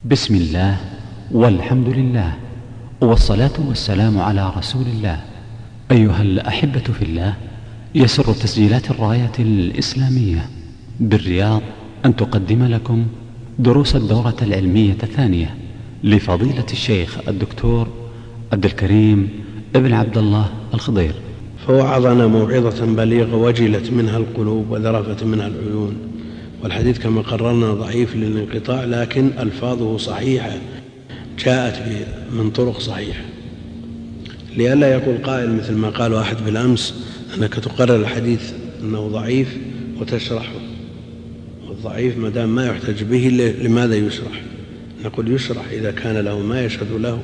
بسم الله والحمد لله والصلاة والسلام على رسول الله. أيها الأحبة في الله، يسر تسجيلات الراية الإسلامية بالرياض أن تقدم لكم دروس الدورة العلمية الثانية لفضيلة الشيخ الدكتور عبد الكريم ابن عبد الله الخضير. فوعظنا موعظة بليغة وجلت منها القلوب وذرفت منها العيون. والحديث كما قررنا ضعيف للانقطاع، لكن ألفاظه صحيحة جاءت من طرق صحيحة، لئلا يقول قائل مثل ما قال أحد بالأمس أنك تقرر الحديث أنه ضعيف وتشرحه. والضعيف ما دام ما يحتج به لماذا يشرح؟ نقول يشرح إذا كان له ما يشهد له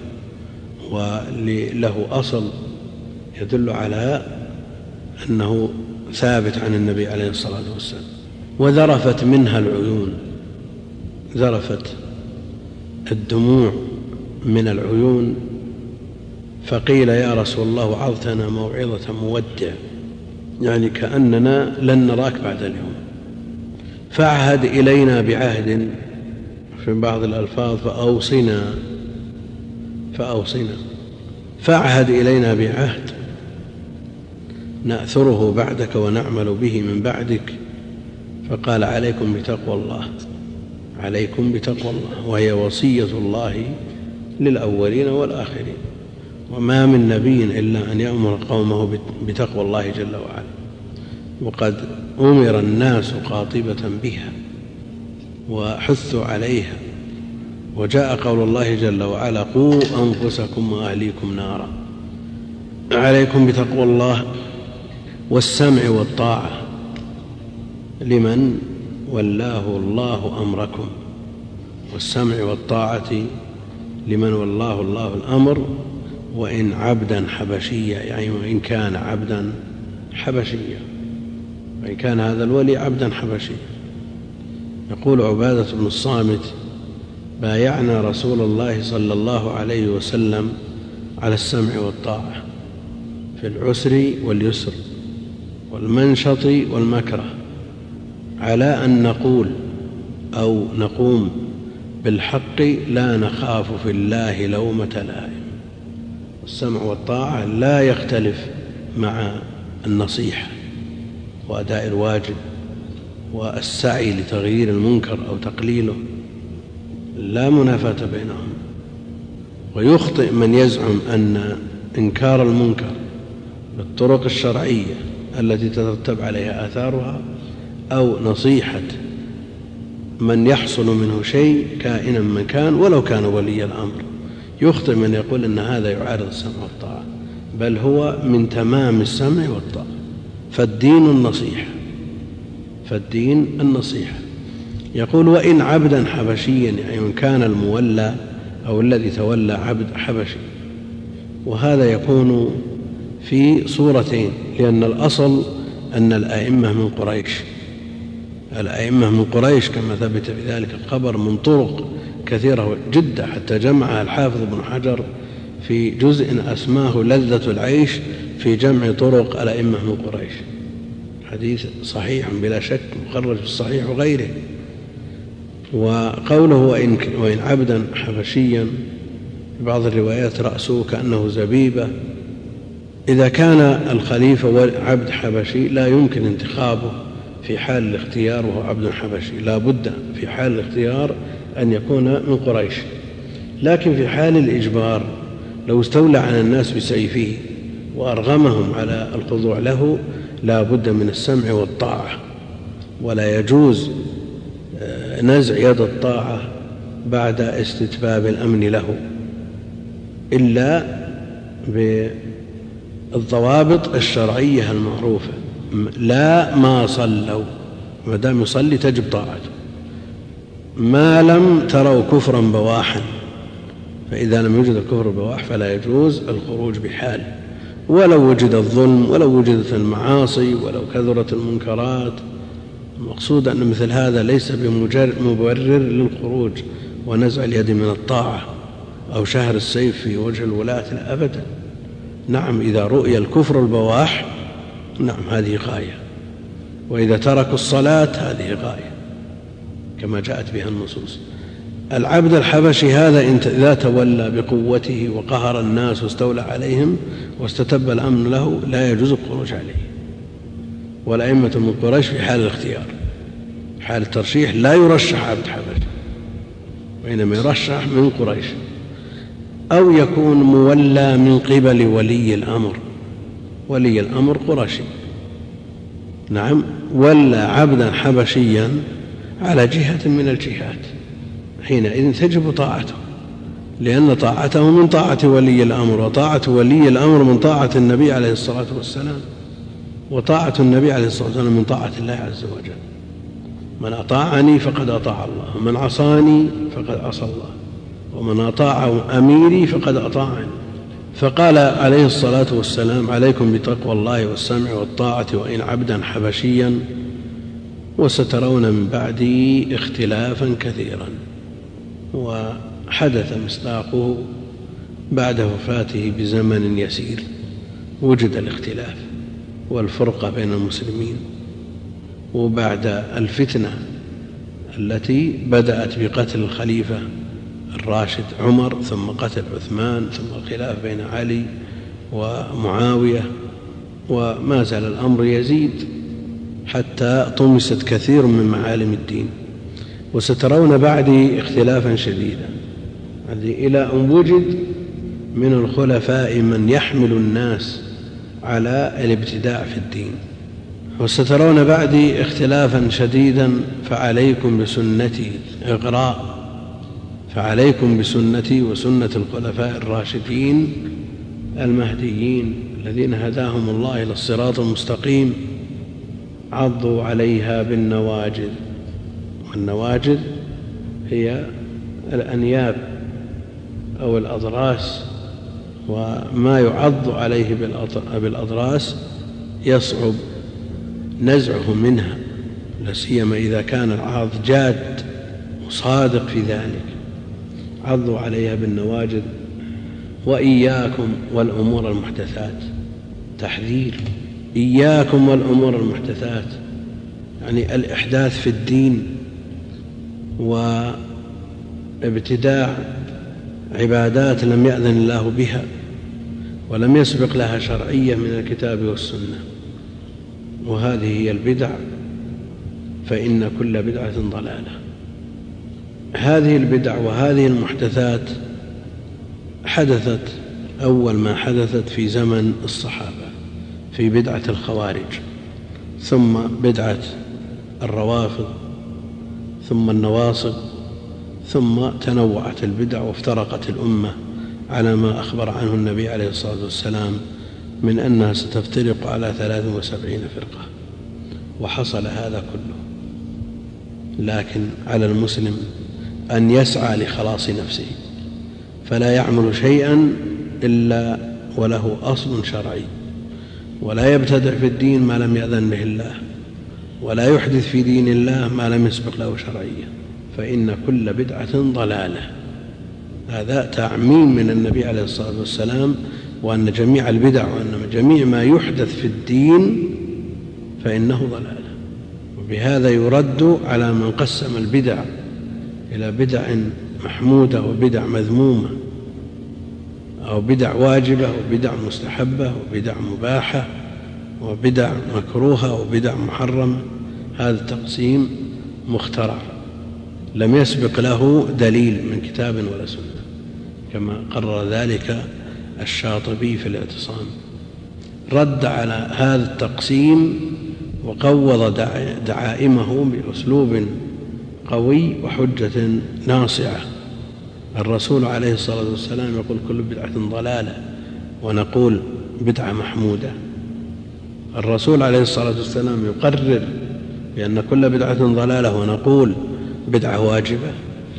وله أصل يدل على أنه ثابت عن النبي عليه الصلاة والسلام. وذرفت منها العيون، ذرفت الدموع من العيون، فقيل يا رسول الله وعظتنا موعظة مودع، يعني كأننا لن نراك بعد اليوم. فاعهد إلينا بعهد، في بعض الألفاظ فأوصنا فاعهد إلينا بعهد نأثره بعدك ونعمل به من بعدك. فقال عليكم بتقوى الله، عليكم بتقوى الله، وهي وصية الله للأولين والآخرين. وما من نبي إلا أن يأمر قومه بتقوى الله جل وعلا، وقد أمر الناس قاطبة بها وحثوا عليها. وجاء قول الله جل وعلا قوا أنفسكم وأهليكم نارا. عليكم بتقوى الله والسمع والطاعة لمن ولاه الله أمركم، والسمع والطاعة لمن ولاه الله الأمر، وإن عبدا حبشيا، يعني وإن كان عبدا حبشيا، وإن كان هذا الولي عبدا حبشيا. يقول عبادة بن الصامت بايعنا رسول الله صلى الله عليه وسلم على السمع والطاعة في العسر واليسر والمنشط والمكره، على أن نقول أو نقوم بالحق لا نخاف في الله لومة لائم. السمع والطاعة لا يختلف مع النصيحة وأداء الواجب والسعي لتغيير المنكر أو تقليله، لا منافاة بينهم. ويخطئ من يزعم أن إنكار المنكر بالطرق الشرعية التي تترتب عليها آثارها أو نصيحة من يحصل منه شيء كائنا من كان ولو كان ولي الأمر، يخطئ من يقول أن هذا يعارض السمع والطاعة، بل هو من تمام السمع والطاعة. فالدين النصيحة. يقول وإن عبدا حبشيا، يعني من كان المولى أو الذي تولى عبد حبشي. وهذا يكون في صورتين، لأن الأصل أن الأئمة من قريش، الأئمة من قريش كما ثبت في ذلك الخبر من طرق كثيرة جدا، حتى جمعها الحافظ ابن حجر في جزء أسماه لذة العيش في جمع طرق الأئمة من قريش. حديث صحيح بلا شك، مخرج في الصحيح وغيره. وقوله وإن عبدا حبشيا، في بعض الروايات رأسه كأنه زبيبة. إذا كان الخليفة عبد حبشي لا يمكن انتخابه في حال الاختيار وهو عبد حبشي، لا بد في حال الاختيار أن يكون من قريش. لكن في حال الإجبار لو استولى على الناس بسيفه وأرغمهم على الخضوع له لا بد من السمع والطاعة، ولا يجوز نزع يد الطاعة بعد استتباب الأمن له إلا بالضوابط الشرعية المعروفة. لا ما صلوا، ما دام يصلي تجب طاعته. ما لم تروا كفرا بواحا، فإذا لم يوجد الكفر بواح فلا يجوز الخروج بحال، ولو وجد الظلم، ولو وجدت المعاصي، ولو كثرت المنكرات. المقصود أن مثل هذا ليس بمبرر للخروج ونزع اليد من الطاعة أو شهر السيف في وجه الولاة، لا أبدا. نعم إذا رؤي الكفر البواح نعم هذه غاية، وإذا تركوا الصلاة هذه غاية كما جاءت بها النصوص. العبد الحبشي هذا إذا تولى بقوته وقهر الناس واستولى عليهم واستتب الأمن له لا يجوز الخروج عليه. والأئمة من قريش في حال الاختيار، حال الترشيح لا يرشح عبد حبشي، وإنما يرشح من قريش أو يكون مولى من قبل ولي الأمر. ولي الأمر قرشي، نعم، ولى عبدا حبشيا على جهة من الجهات، حينئذ تجب طاعته، لأن طاعته من طاعة ولي الأمر، وطاعة ولي الأمر من طاعة النبي عليه الصلاة والسلام، وطاعة النبي عليه الصلاة والسلام من طاعة الله عز وجل. من أطاعني فقد أطاع الله، ومن عصاني فقد عصى الله، ومن أطاع أميري فقد أطاعني. فقال عليه الصلاة والسلام: عليكم بتقوى الله والسمع والطاعة وإن عبدا حبشيا وسترون من بعدي اختلافا كثيرا. وحدث مصداقه بعد وفاته بزمن يسير، وجد الاختلاف والفرقة بين المسلمين، وبعد الفتنة التي بدأت بقتل الخليفة الراشد عمر، ثم قتل عثمان، ثم الخلاف بين علي ومعاوية، وما زال الأمر يزيد حتى طمست كثير من معالم الدين. وسترون بعدي اختلافا شديدا، إلى أن وجد من الخلفاء من يحمل الناس على الابتداع في الدين. وسترون بعدي اختلافا شديدا فعليكم بسنتي، إغراء، فعليكم بسنتي وسنة الخلفاء الراشدين المهديين الذين هداهم الله إلى الصراط المستقيم، عضوا عليها بالنواجذ. والنواجذ هي الأنياب أو الأضراس، وما يعض عليه بالأضراس يصعب نزعه منها، لا سيما إذا كان العاض جاد وصادق في ذلك. عضوا عليها بالنواجذ. وإياكم والأمور المحدثات، تحذير، إياكم والأمور المحدثات، يعني الإحداث في الدين وابتداع عبادات لم يأذن الله بها ولم يسبق لها شرعية من الكتاب والسنة، وهذه هي البدع، فإن كل بدعة ضلالة. هذه البدع وهذه المحدثات حدثت أول ما حدثت في زمن الصحابة، في بدعة الخوارج، ثم بدعة الروافض، ثم النواصب، ثم تنوعت البدع وافترقت الأمة على ما أخبر عنه النبي عليه الصلاة والسلام من أنها ستفترق على 73 فرقة، وحصل هذا كله. لكن على المسلم أن يسعى لخلاص نفسه، فلا يعمل شيئا إلا وله أصل شرعي، ولا يبتدع في الدين ما لم يأذن به الله، ولا يحدث في دين الله ما لم يسبق له شرعية، فإن كل بدعة ضلالة. هذا تعميم من النبي عليه الصلاة والسلام، وأن جميع البدع وأن جميع ما يحدث في الدين فإنه ضلالة. وبهذا يرد على من قسم البدع إلى بدع محمودة وبدع مذمومة، أو بدع واجبة وبدع مستحبة وبدع مباحة وبدع مكروهة وبدع محرمة. هذا التقسيم مخترع لم يسبق له دليل من كتاب ولا سنة، كما قرر ذلك الشاطبي في الاعتصام. رد على هذا التقسيم وقوض دعائمه بأسلوب قوي وحجة ناصعة. الرسول عليه الصلاة والسلام يقول كل بدعة ضلالة، ونقول بدعة محمودة. الرسول عليه الصلاة والسلام يقرر بأن كل بدعة ضلالة، ونقول بدعة واجبة.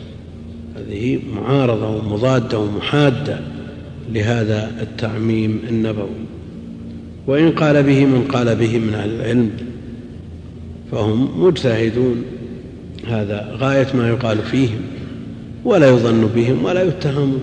هذه معارضة ومضادة ومحادة لهذا التعميم النبوي. وإن قال به من قال به من أهل العلم فهم مجتهدون، هذا غاية ما يقال فيهم، ولا يظن بهم ولا يتهمون،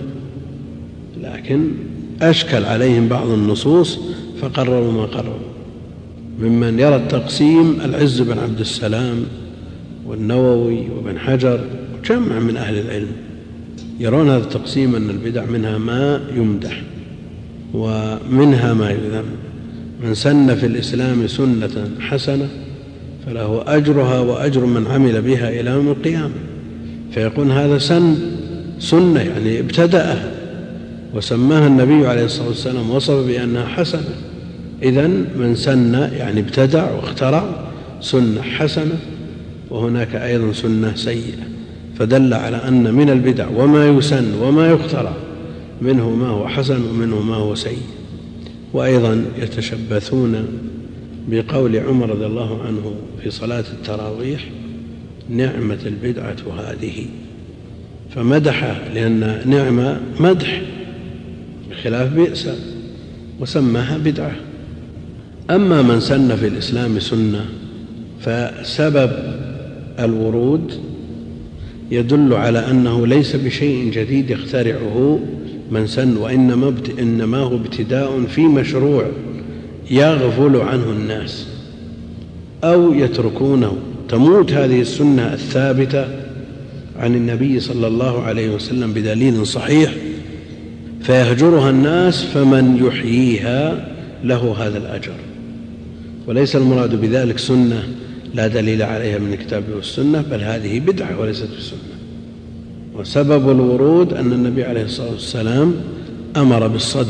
لكن أشكل عليهم بعض النصوص فقرروا ما قرروا. ممن يرى التقسيم العز بن عبد السلام والنووي وابن حجر جمع من أهل العلم يرون هذا التقسيم، أن البدع منها ما يمدح ومنها ما يذم. من سن في الإسلام سنة حسنة فله أجرها وأجر من عمل بها إلى يوم القيامة. فيكون هذا سنة يعني ابتدأها وسماها النبي عليه الصلاة والسلام، وصف بأنها حسنة. إذن من سن يعني ابتدع واخترع سنة حسنة، وهناك أيضا سنة سيئة. فدل على أن من البدع وما يسن وما يخترع منه ما هو حسن ومنه ما هو سيء. وأيضا يتشبثون بقول عمر رضي الله عنه في صلاة التراويح: نعمة البدعة هذه، فمدحه لأن نعمة مدح بخلاف بئس، وسماها بدعة. أما من سن في الإسلام سنة فسبب الورود يدل على أنه ليس بشيء جديد يخترعه من سن، وإنما هو ابتداء في مشروع يغفل عنه الناس أو يتركونه. تموت هذه السنة الثابتة عن النبي صلى الله عليه وسلم بدليل صحيح فيهجرها الناس، فمن يحييها له هذا الأجر. وليس المراد بذلك سنة لا دليل عليها من الكتاب والسنة، بل هذه بدعة وليست بسنة. وسبب الورود أن النبي عليه الصلاة والسلام أمر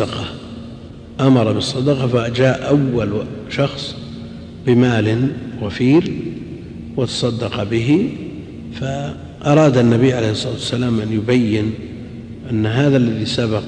بالصدقة، فجاء أول شخص بمال وفير وتصدق به، فأراد النبي عليه الصلاة والسلام أن يبين أن هذا الذي سبق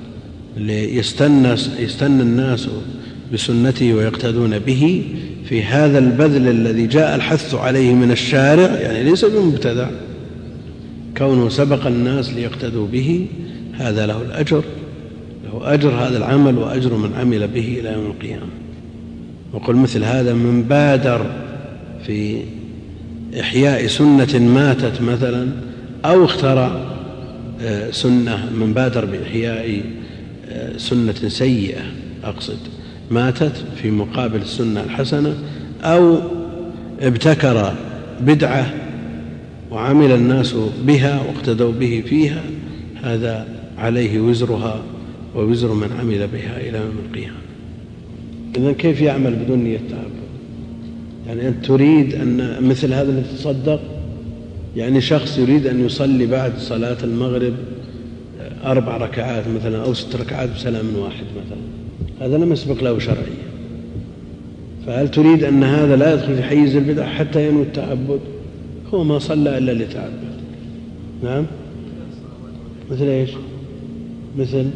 يستنى الناس بسنته ويقتدون به في هذا البذل الذي جاء الحث عليه من الشارع، يعني ليس بمبتدع، كونه سبق الناس ليقتدوا به، هذا له الأجر، له أجر هذا العمل وأجر من عمل به إلى يوم القيامة. وقل مثل هذا من بادر في إحياء سنة ماتت مثلا، أو اخترع سنة، من بادر بإحياء سنة سيئة أقصد ماتت في مقابل السنة الحسنة، أو ابتكر بدعة وعمل الناس بها واقتدوا به فيها، هذا عليه وزرها ووزر من عمل بها إلى يوم القيامة. إذن كيف يعمل بدون نية تعبد؟ يعني أنت تريد أن مثل هذا اللي تصدق، يعني شخص يريد أن يصلي بعد صلاة المغرب 4 ركعات مثلا أو 6 ركعات بسلام واحد مثلا، هذا لم يسبق له شرعيا، فهل تريد أن هذا لا يدخل في حيز البدع حتى ينوي التعبد؟ هو ما صلى إلا ليتعبد. نعم، مثل إيش؟ مثل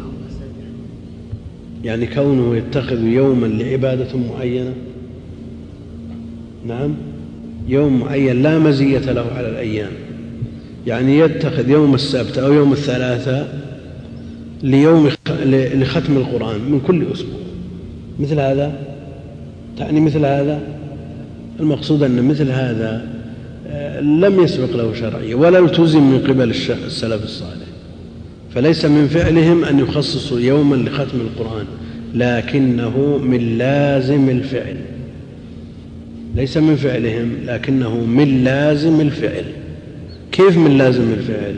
يعني كونه يتخذ يوما لعبادة معينة، نعم، يوم معين لا مزية له على الأيام، يعني يتخذ يوم السبت أو يوم الثلاثاء لختم القرآن من كل أسبوع، مثل هذا تعني مثل هذا. المقصود أن مثل هذا لم يسبق له شرعية ولا التزم من قبل السلف الصالح، فليس من فعلهم أن يخصصوا يوما لختم القرآن، لكنه من لازم الفعل، ليس من فعلهم لكنه من لازم الفعل. كيف من لازم الفعل؟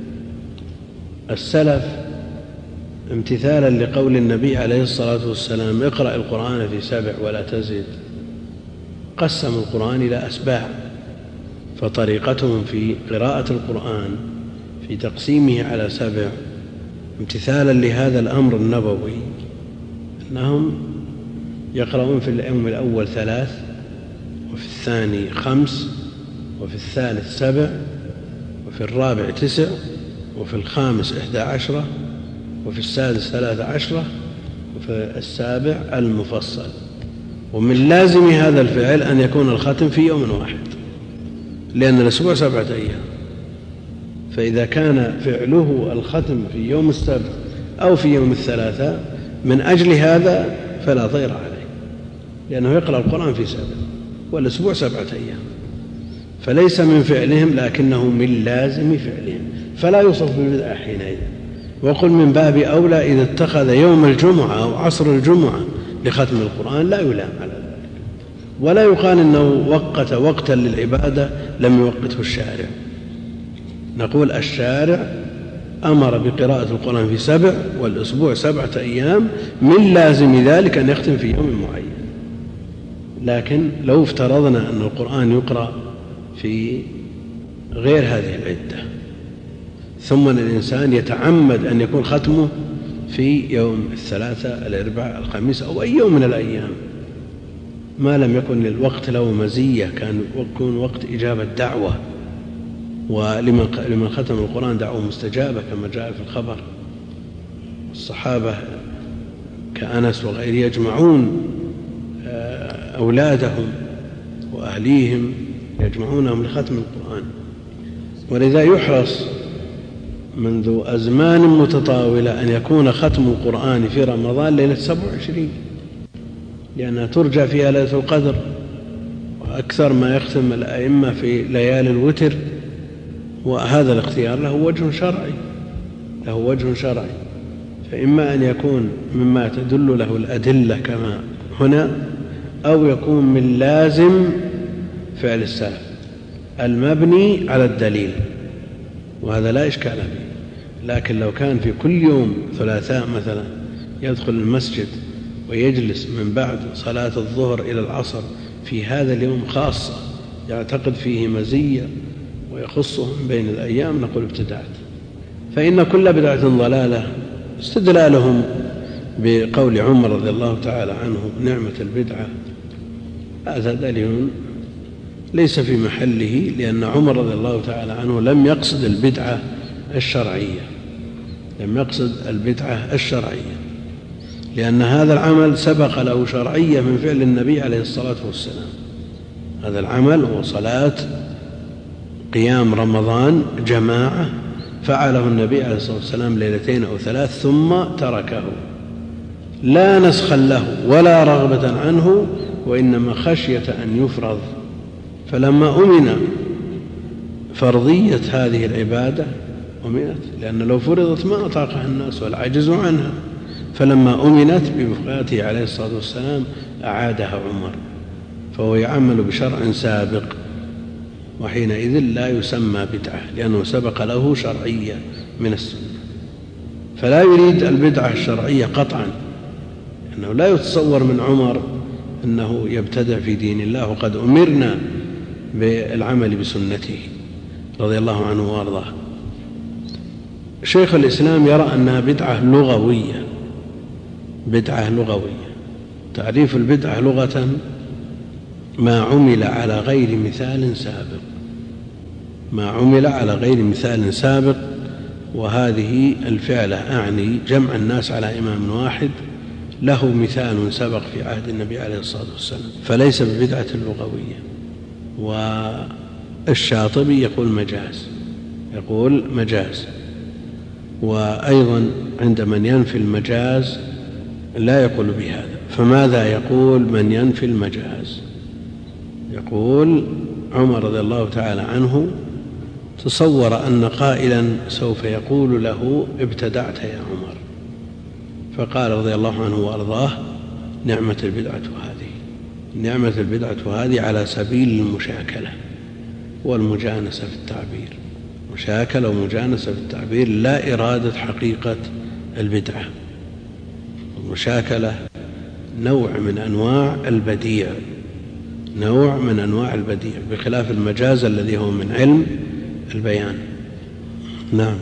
السلف امتثالا لقول النبي عليه الصلاة والسلام: اقرأ القرآن في 7 ولا تزد، قسم القرآن إلى أسباع، فطريقتهم في قراءة القرآن في تقسيمه على 7 امتثالا لهذا الأمر النبوي أنهم يقرؤون في اليوم الأول 3، وفي الثاني 5، وفي الثالث 7، وفي الرابع 9، وفي الخامس 11، وفي السادس 13، وفي السابع المفصل. ومن لازم هذا الفعل أن يكون الختم في يوم واحد، لأن الأسبوع 7 أيام، فإذا كان فعله الختم في يوم السبت أو في يوم الثلاثاء من أجل هذا فلا ضير عليه، لأنه يقرأ القرآن في 7 والأسبوع 7 أيام، فليس من فعلهم لكنه من لازم فعلهم، فلا يوصف بالبدعة حينئذ. وقل من باب أولى إذا اتخذ يوم الجمعة أو عصر الجمعة لختم القرآن لا يلام على ذلك، ولا يقال إنه وقت وقتا للعبادة لم يوقته الشارع. نقول الشارع أمر بقراءة القرآن في 7 والأسبوع 7 أيام، من لازم ذلك أن يختم في يوم معين. لكن لو افترضنا أن القرآن يقرأ في غير هذه العدة، ثم الإنسان يتعمد أن يكون ختمه في يوم الثلاثاء الأربعاء الخميس أو أي يوم من الأيام، ما لم يكن للوقت له مزية، كان يكون وقت إجابة دعوة، ولمن ختم القرآن دعوة مستجابة كما جاء في الخبر. الصحابة كأنس وغيره يجمعون أولادهم وأهليهم، يجمعونهم لختم القرآن. ولذا يحرص منذ أزمان متطاولة أن يكون ختم القرآن في رمضان ليلة 27، لأنها ترجى فيها ليلة القدر، وأكثر ما يختم الأئمة في ليالي الوتر. وهذا الاختيار له وجه شرعي، فإما أن يكون مما تدل له الأدلة كما هنا، أو يكون من لازم فعل السلف المبني على الدليل، وهذا لا إشكال فيه. لكن لو كان في كل يوم ثلاثاء مثلا يدخل المسجد ويجلس من بعد صلاة الظهر إلى العصر في هذا اليوم خاصة يعتقد فيه مزية ويخصه من بين الأيام، نقول ابتدعت. فإن كل بدعة ضلالة. استدلالهم بقول عمر رضي الله تعالى عنه نعمة البدعة، هذا دليل ليس في محله، لأن عمر رضي الله تعالى عنه لم يقصد البدعة الشرعية، لأن هذا العمل سبق له شرعية من فعل النبي عليه الصلاة والسلام. هذا العمل هو صلاة قيام رمضان جماعة، فعله النبي عليه الصلاة والسلام 2 أو 3 ثم تركه، لا نسخا له ولا رغبة عنه، وإنما خشية أن يفرض. فلما أمن فرضية هذه العبادة أمنت، لأن لو فرضت ما أطاقها الناس والعجزوا عنها، فلما أمنت بوفاته عليه الصلاة والسلام أعادها عمر، فهو يعمل بشرع سابق، وحينئذ لا يسمى بدعة لأنه سبق له شرعية من السنة. فلا يريد البدعة الشرعية قطعا، أنه لا يتصور من عمر أنه يبتدع في دين الله، وقد أمرنا بالعمل بسنته رضي الله عنه وارضاه. شيخ الإسلام يرى أنها بدعة لغوية. تعريف البدعة لغة ما عمل على غير مثال سابق، وهذه الفعلة أعني جمع الناس على إمام واحد له مثال سبق في عهد النبي عليه الصلاة والسلام، فليس ببدعة لغوية. والشاطبي يقول مجاز، وأيضا عند من ينفي المجاز لا يقول بهذا. فماذا يقول من ينفي المجاز؟ يقول عمر رضي الله تعالى عنه تصور أن قائلا سوف يقول له ابتدعت يا عمر، فقال رضي الله عنه وأرضاه نعمة البدعة هذه على سبيل المشاكلة والمجانسة في التعبير، مشاكلة ومجانسة في التعبير، لا إرادة حقيقة البدعة. المشاكلة نوع من أنواع البديع، بخلاف المجاز الذي هو من علم البيان. نعم،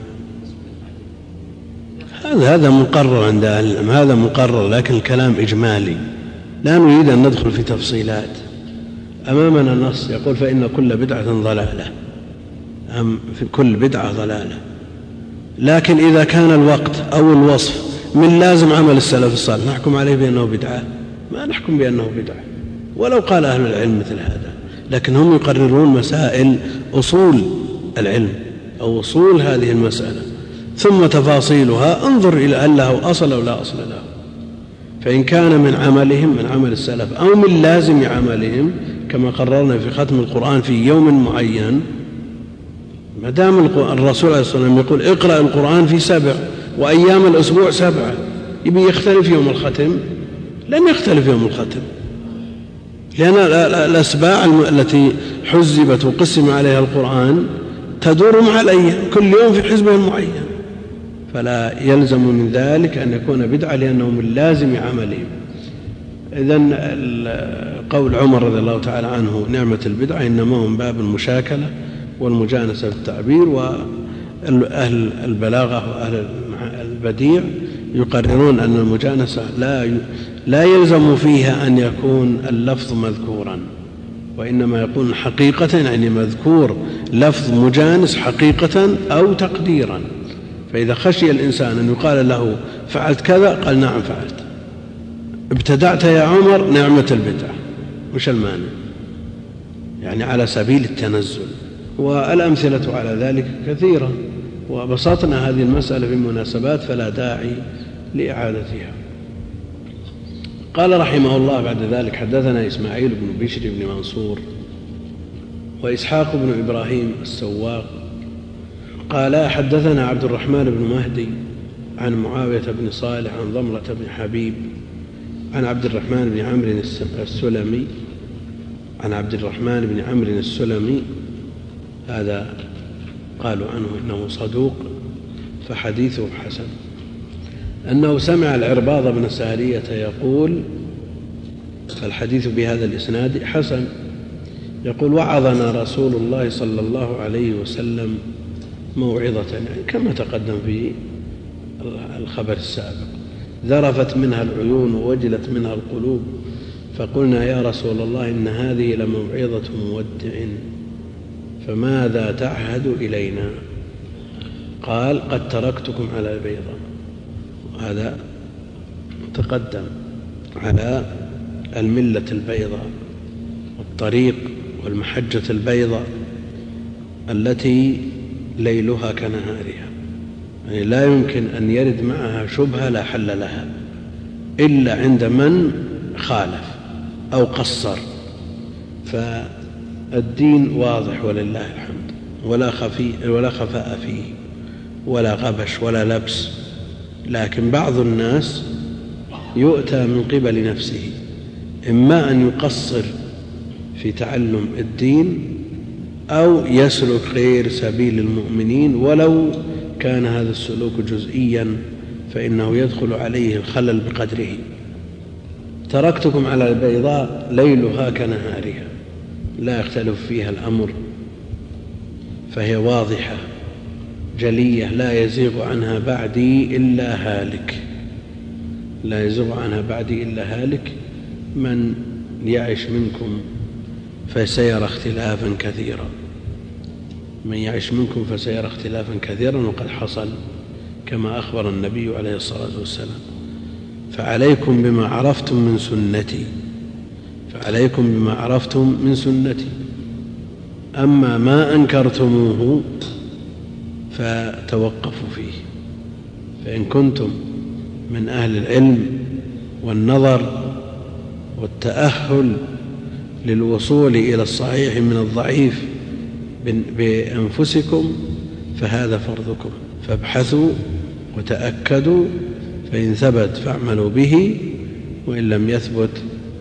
هذا مقرر عند أهل العلم، هذا مقرر، لكن الكلام إجمالي، لا نريد أن ندخل في تفصيلات. أمامنا نص يقول فإن كل بدعة ضلالة، في كل بدعة ضلالة، لكن إذا كان الوقت أو الوصف من لازم عمل السلف الصالح نحكم عليه بأنه بدعة؟ ما نحكم بأنه بدعة ولو قال أهل العلم مثل هذا، لكن هم يقررون مسائل أصول العلم أو أصول هذه المسألة، ثم تفاصيلها انظر إلى هل له أصل أو لا أصل له. فإن كان من عملهم من عمل السلف أو من لازم عملهم كما قررنا في ختم القرآن في يوم معين، ما دام الرسول عليه الصلاة والسلام يقول اقرأ القرآن في 7 وأيام الأسبوع 7، يبي يختلف يوم الختم؟ لن يختلف يوم الختم، لأن الأسباع التي حزبت وقسم عليها القرآن تدور مع الأيام، كل يوم في حزبه المعين، فلا يلزم من ذلك أن يكون بدعة لأنه من لازم عملهم. إذن قول عمر رضي الله تعالى عنه نعمة البدعة إنما هم باب المشاكلة والمجانسة في التعبير، وأهل البلاغة وأهل البديع يقررون أن المجانسة لا يلزم فيها أن يكون اللفظ مذكورا، وإنما يكون حقيقة، يعني مذكور لفظ مجانس حقيقة أو تقديرا. فإذا خشي الإنسان أن يقال له فعلت كذا قال نعم فعلت. ابتدعت يا عمر نعمة البدعة، وش المانع؟ يعني على سبيل التنزل. والأمثلة على ذلك كثيرة، وبسطنا هذه المسألة في مناسبات فلا داعي لإعادتها. قال رحمه الله بعد ذلك: حدثنا إسماعيل بن بشر بن منصور وإسحاق بن إبراهيم السواق قال حدثنا عبد الرحمن بن مهدي عن معاوية بن صالح عن ضمرة بن حبيب عن عبد الرحمن بن عمرو السلمي عن عبد الرحمن بن عمرو السلمي، هذا قالوا عنه إنه صدوق فحديثه حسن، أنه سمع العرباض بن سارية يقول، فالحديث بهذا الإسناد حسن، يقول: وعظنا رسول الله صلى الله عليه وسلم موعظة، يعني كما تقدم في الخبر السابق: ذرفت منها العيون ووجلت منها القلوب، فقلنا يا رسول الله إن هذه لموعظة مودع، فماذا تعهد إلينا؟ قال: قد تركتكم على البيضاء. هذا تقدم على الملة البيضاء والطريق والمحجة البيضاء التي ليلها كنهارها، يعني لا يمكن أن يرد معها شبهة لا حل لها إلا عند من خالف أو قصر. فالدين واضح ولله الحمد، ولا خفاء فيه ولا غبش ولا لبس، لكن بعض الناس يؤتى من قبل نفسه، إما أن يقصر في تعلم الدين أو يسلك غير سبيل المؤمنين، ولو كان هذا السلوك جزئيا فإنه يدخل عليه الخلل بقدره. تركتكم على البيضاء ليلها كنهارها، لا يختلف فيها الأمر، فهي واضحة جلية، لا يزيغ عنها بعدي إلا هالك، لا يزيغ عنها بعدي إلا هالك. من يعش منكم فسيرى اختلافا كثيرا، من يعش منكم فسيرى اختلافا كثيرا، وقد حصل كما أخبر النبي عليه الصلاة والسلام: فعليكم بما عرفتم من سنتي، فعليكم بما عرفتم من سنتي، أما ما أنكرتموه فتوقفوا فيه. فإن كنتم من أهل العلم والنظر والتأهل للوصول إلى الصحيح من الضعيف بأنفسكم فهذا فرضكم، فابحثوا وتأكدوا، فإن ثبت فاعملوا به، وإن لم يثبت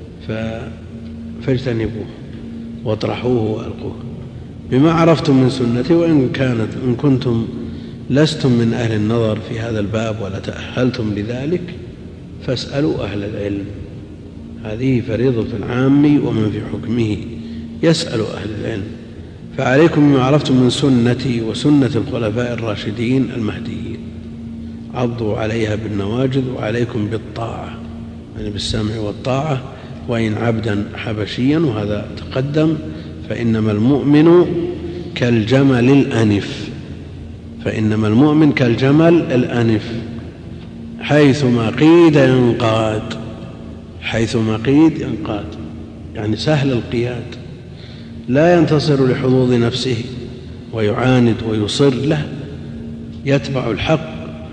فاجتنبوه واطرحوه وألقوه. بما عرفتم من سنتي، وإن كنتم لستم من أهل النظر في هذا الباب ولا تأهلتم لذلك فاسألوا أهل العلم. هذه فريضة العام ومن في حكمه، يسأل أهل العلم. فعليكم بما عرفتم من سنتي وسنة الخلفاء الراشدين المهديين، عضوا عليها بالنواجذ، وعليكم بالطاعة، يعني بالسمع والطاعة، وإن عبدا حبشيا، وهذا تقدم. فإنما المؤمن كالجمل الأنف، فإنما المؤمن كالجمل الأنف، حيثما قيد ينقاد، حيثما قيد ينقاد، يعني سهل القياد، لا ينتصر لحظوظ نفسه ويعاند ويصر له، يتبع الحق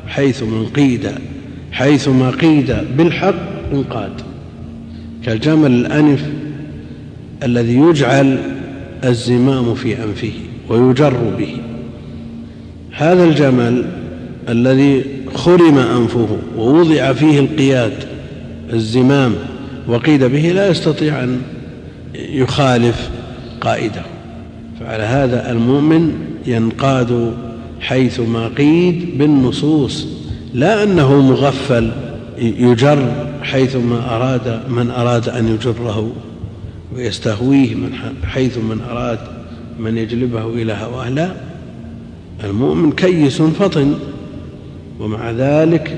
حيثما قيد بالحق انقاد. كالجمل الأنف الذي يجعل الزمام في أنفه ويجر به. هذا الجمل الذي خرم أنفه ووضع فيه القياد الزمام وقيد به لا يستطيع أن يخالف قائده. فعلى هذا المؤمن ينقاد حيثما قيد بالنصوص، لا أنه مغفل يجر حيثما أراد من أراد أن يجره ويستهويه حيث من أراد من يجلبه إلى هواه. لا، المؤمن كيس فطن، ومع ذلك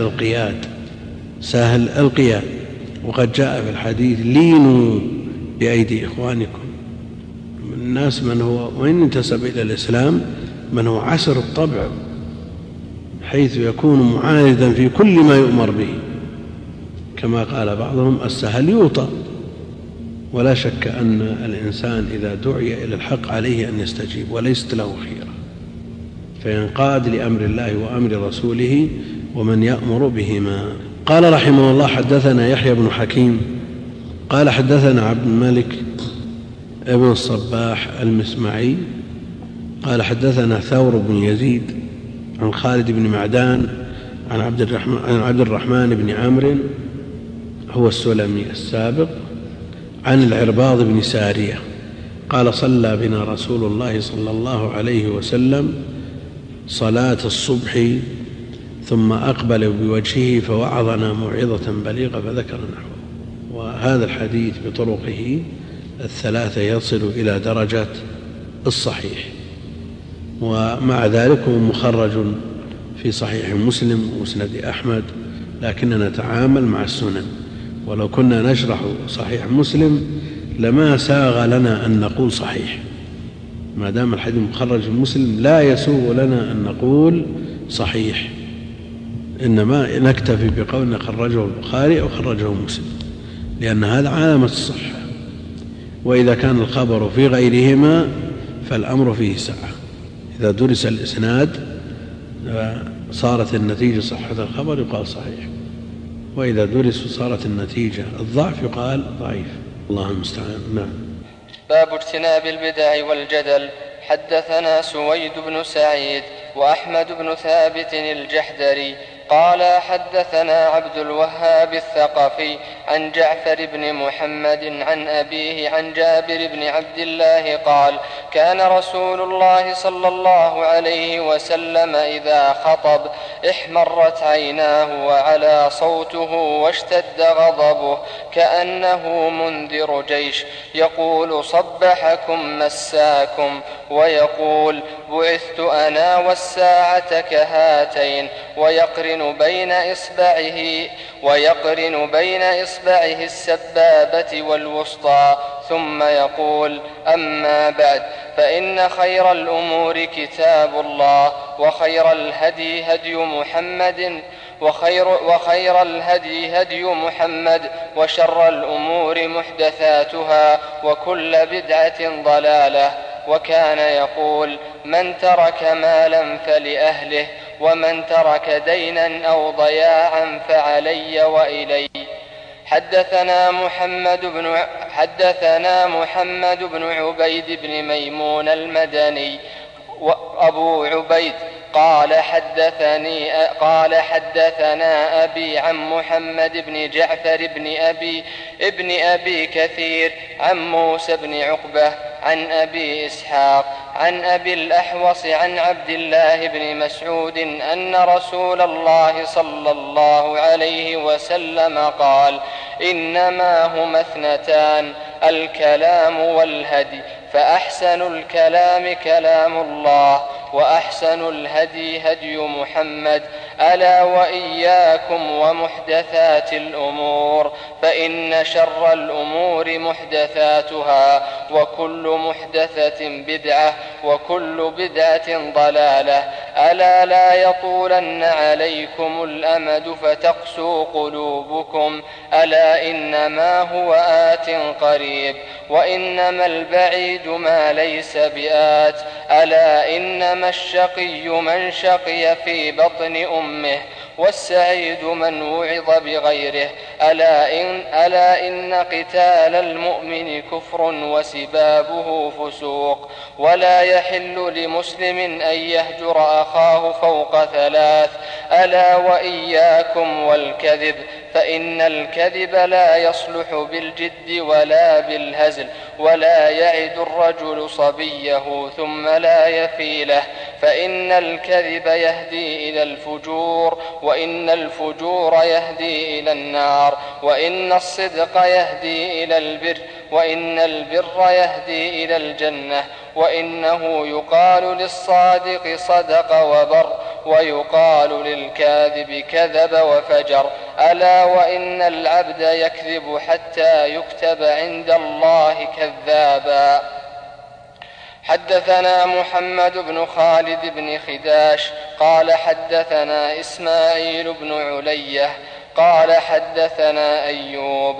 سهل القياد. وقد جاء في الحديث: لينوا بأيدي إخوانكم. من الناس من هو وإن انتسب إلى الإسلام من هو عسر الطبع، حيث يكون معاندا في كل ما يؤمر به، كما قال بعضهم: السهل يوطى. ولا شك أن الإنسان إذا دعي إلى الحق عليه أن يستجيب وليست له خيرة، فينقاد لأمر الله وأمر رسوله ومن يأمر بهما. قال رحمه الله: حدثنا يحيى بن حكيم قال حدثنا عبد الملك ابن الصباح المسمعي قال حدثنا ثور بن يزيد عن خالد بن معدان عن عبد الرحمن بن عمرو هو السلمي السابق عن العرباض بن سارية قال: صلى بنا رسول الله صلى الله عليه وسلم صلاة الصبح ثم أقبل بوجهه فوعظنا موعظة بليغة فذكر نحوه. وهذا الحديث بطرقه الثلاثة يصل إلى درجة الصحيح، ومع ذلك هو مخرج في صحيح مسلم ومسند أحمد، لكننا نتعامل مع السنن. ولو كنا نشرح صحيح مسلم لما ساغ لنا أن نقول صحيح، ما دام الحديث مخرج في مسلم لا يسوغ لنا أن نقول صحيح، إنما نكتفي بقول خرجه البخاري أو خرجه مسلم، لأن هذا علامة الصحة. وإذا كان الخبر في غيرهما فالأمر فيه سعة. إذا درس الإسناد صارت النتيجة صحة الخبر يقال صحيح، وإذا درس صارت النتيجة الضعف يقال ضعيف. الله المستعان. نعم. باب اجتناب البدع والجدل. حدثنا سويد بن سعيد وأحمد بن ثابت الجحدري قال حدثنا عبد الوهاب الثقفي عن جعفر بن محمد عن أبيه عن جابر بن عبد الله قال: كان رسول الله صلى الله عليه وسلم إذا خطب احمرت عيناه وعلى صوته واشتد غضبه كأنه منذر جيش، يقول: صبحكم مساكم، ويقول: بعثت أنا والساعة كهاتين، ويقرن بين إصبعه السبابة والوسطى، ثم يقول: أما بعد، فإن خير الأمور كتاب الله، وخير الهدي هدي محمد، وشر الأمور محدثاتها، وكل بدعة ضلالة. وكان يقول: من ترك مالا فلأهله، ومن ترك دينا أو ضياعا فعلي وإلي. حدثنا محمد بن عبيد بن ميمون المدني وأبو عبيد قال حدثنا أبي عن محمد بن جعفر ابن أبي كثير عن موسى بن عقبة عن أبي إسحاق عن أبي الأحوص عن عبد الله بن مسعود أن رسول الله صلى الله عليه وسلم قال: إنما هما اثنتان، الكلام والهدي، فأحسن الكلام كلام الله، وأحسن الهدي هدي محمد. ألا وإياكم ومحدثات الأمور، فإن شر الأمور محدثاتها، وكل محدثة بدعة، وكل بدعة ضلالة. ألا لا يطولن عليكم الأمد فتقسو قلوبكم، ألا إنما هو آت قريب، وإنما البعيد ما ليس بآت. ألا إنما الشقي من شقي في بطن أمه، والسعيد من وعظ بغيره. ألا إن قتال المؤمن كفر وسبابه فسوق، ولا يحل لمسلم أن يهجر أخاه فوق 3: ألا وإياكم والكذب، فإن الكذب لا يصلح بالجد ولا بالهزل، ولا يعد الرجل صبيه ثم لا يفي له، فإن الكذب يهدي إلى الفجور، وإن الفجور يهدي إلى النار، وإن الصدق يهدي إلى البر، وإن البر يهدي إلى الجنة، وإنه يقال للصادق صدق وبر، ويقال للكاذب كذب وفجر. ألا وإن العبد يكذب حتى يكتب عند الله كذابا. حدثنا محمد بن خالد بن خداش قال حدثنا إسماعيل بن علية قال حدثنا أيوب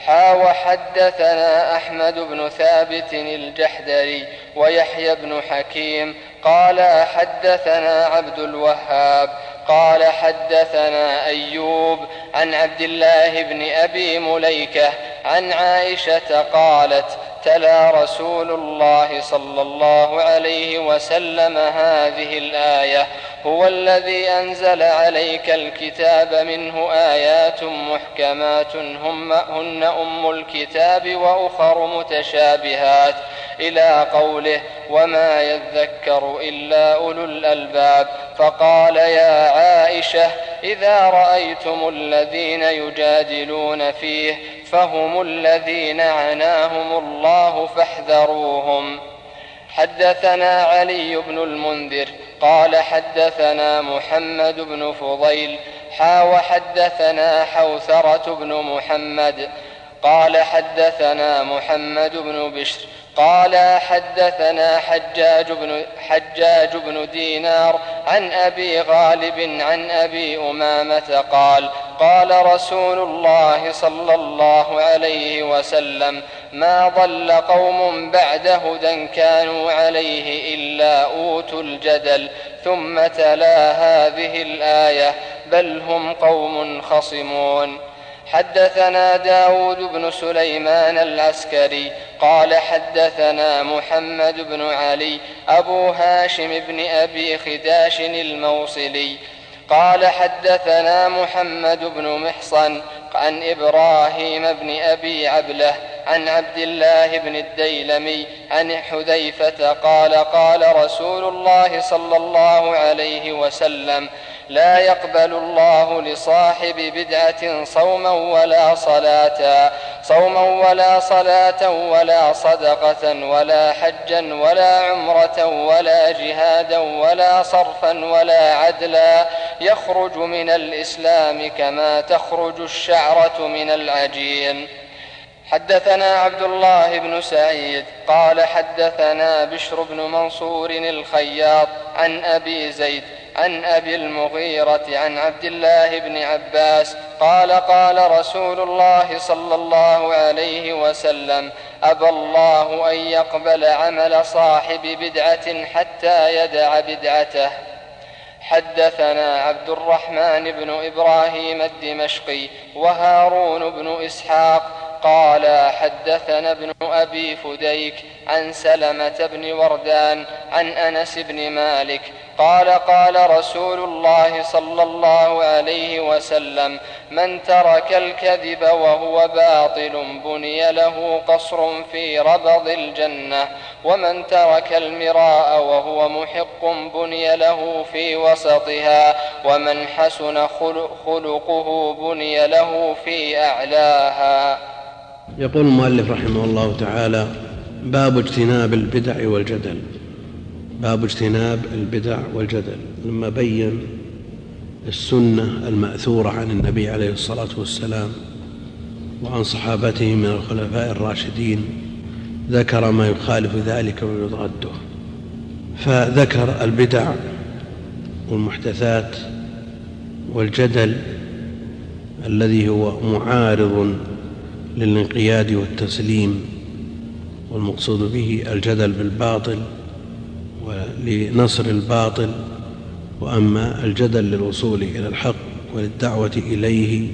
وحدثنا أحمد بن ثابت الجحدري ويحيى بن حكيم قال حدثنا عبد الوهاب قال حدثنا أيوب عن عبد الله بن أبي مليكة عن عائشة قالت: تلا رسول الله صلى الله عليه وسلم هذه الآية: هو الذي أنزل عليك الكتاب منه آيات محكمات هن أم الكتاب وأخر متشابهات، إلى قوله: وما يذكر إلا أولو الألباب. فقال: يا عائشة، إذا رأيتم الذين يجادلون فيه فهم الذين عناهم الله فاحذروهم. حدثنا علي بن المنذر قال حدثنا محمد بن فضيل وحدثنا حوثرة بن محمد قال حدثنا محمد بن بشر قال حدثنا حجاج بن دينار عن أبي غالب عن أبي أمامة قال: قال رسول الله صلى الله عليه وسلم: ما ضل قوم بعد هدى كانوا عليه إلا أوتوا الجدل. ثم تلا هذه الآية: بل هم قوم خصمون. حدثنا داود بن سليمان العسكري قال حدثنا محمد بن علي أبو هاشم بن أبي خداش الموصلي قال حدثنا محمد بن محصن عن إبراهيم بن أبي عبلة عن عبد الله بن الديلمي عن حذيفة قال: قال رسول الله صلى الله عليه وسلم: لا يقبل الله لصاحب بدعة صوما ولا صلاة ولا صدقة ولا حجا ولا عمرة ولا جهادا ولا صرفا ولا عدلا، يخرج من الإسلام كما تخرج الشعرة من العجين. حدثنا عبد الله بن سعيد قال حدثنا بشر بن منصور الخياط عن أبي زيد عن أبي المغيرة عن عبد الله بن عباس قال: قال رسول الله صلى الله عليه وسلم: أبى الله أن يقبل عمل صاحب بدعة حتى يدع بدعته. حدثنا عبد الرحمن بن إبراهيم الدمشقي وهارون بن إسحاق قال حدثنا ابن أبي فديك عن سلمة بن وردان عن أنس بن مالك قال: قال رسول الله صلى الله عليه وسلم: من ترك الكذب وهو باطل بني له قصر في ربض الجنة، ومن ترك المراء وهو محق بني له في وسطها، ومن حسن خلقه بني له في أعلاها. يقول المؤلف رحمه الله تعالى: باب اجتناب البدع والجدل. باب اجتناب البدع والجدل، لما بين السنة المأثورة عن النبي عليه الصلاة والسلام وعن صحابته من الخلفاء الراشدين، ذكر ما يخالف ذلك ويضاده، فذكر البدع والمحدثات والجدل الذي هو معارض للانقياد والتسليم، والمقصود به الجدل بالباطل ولنصر الباطل. وأما الجدل للوصول إلى الحق وللدعوة إليه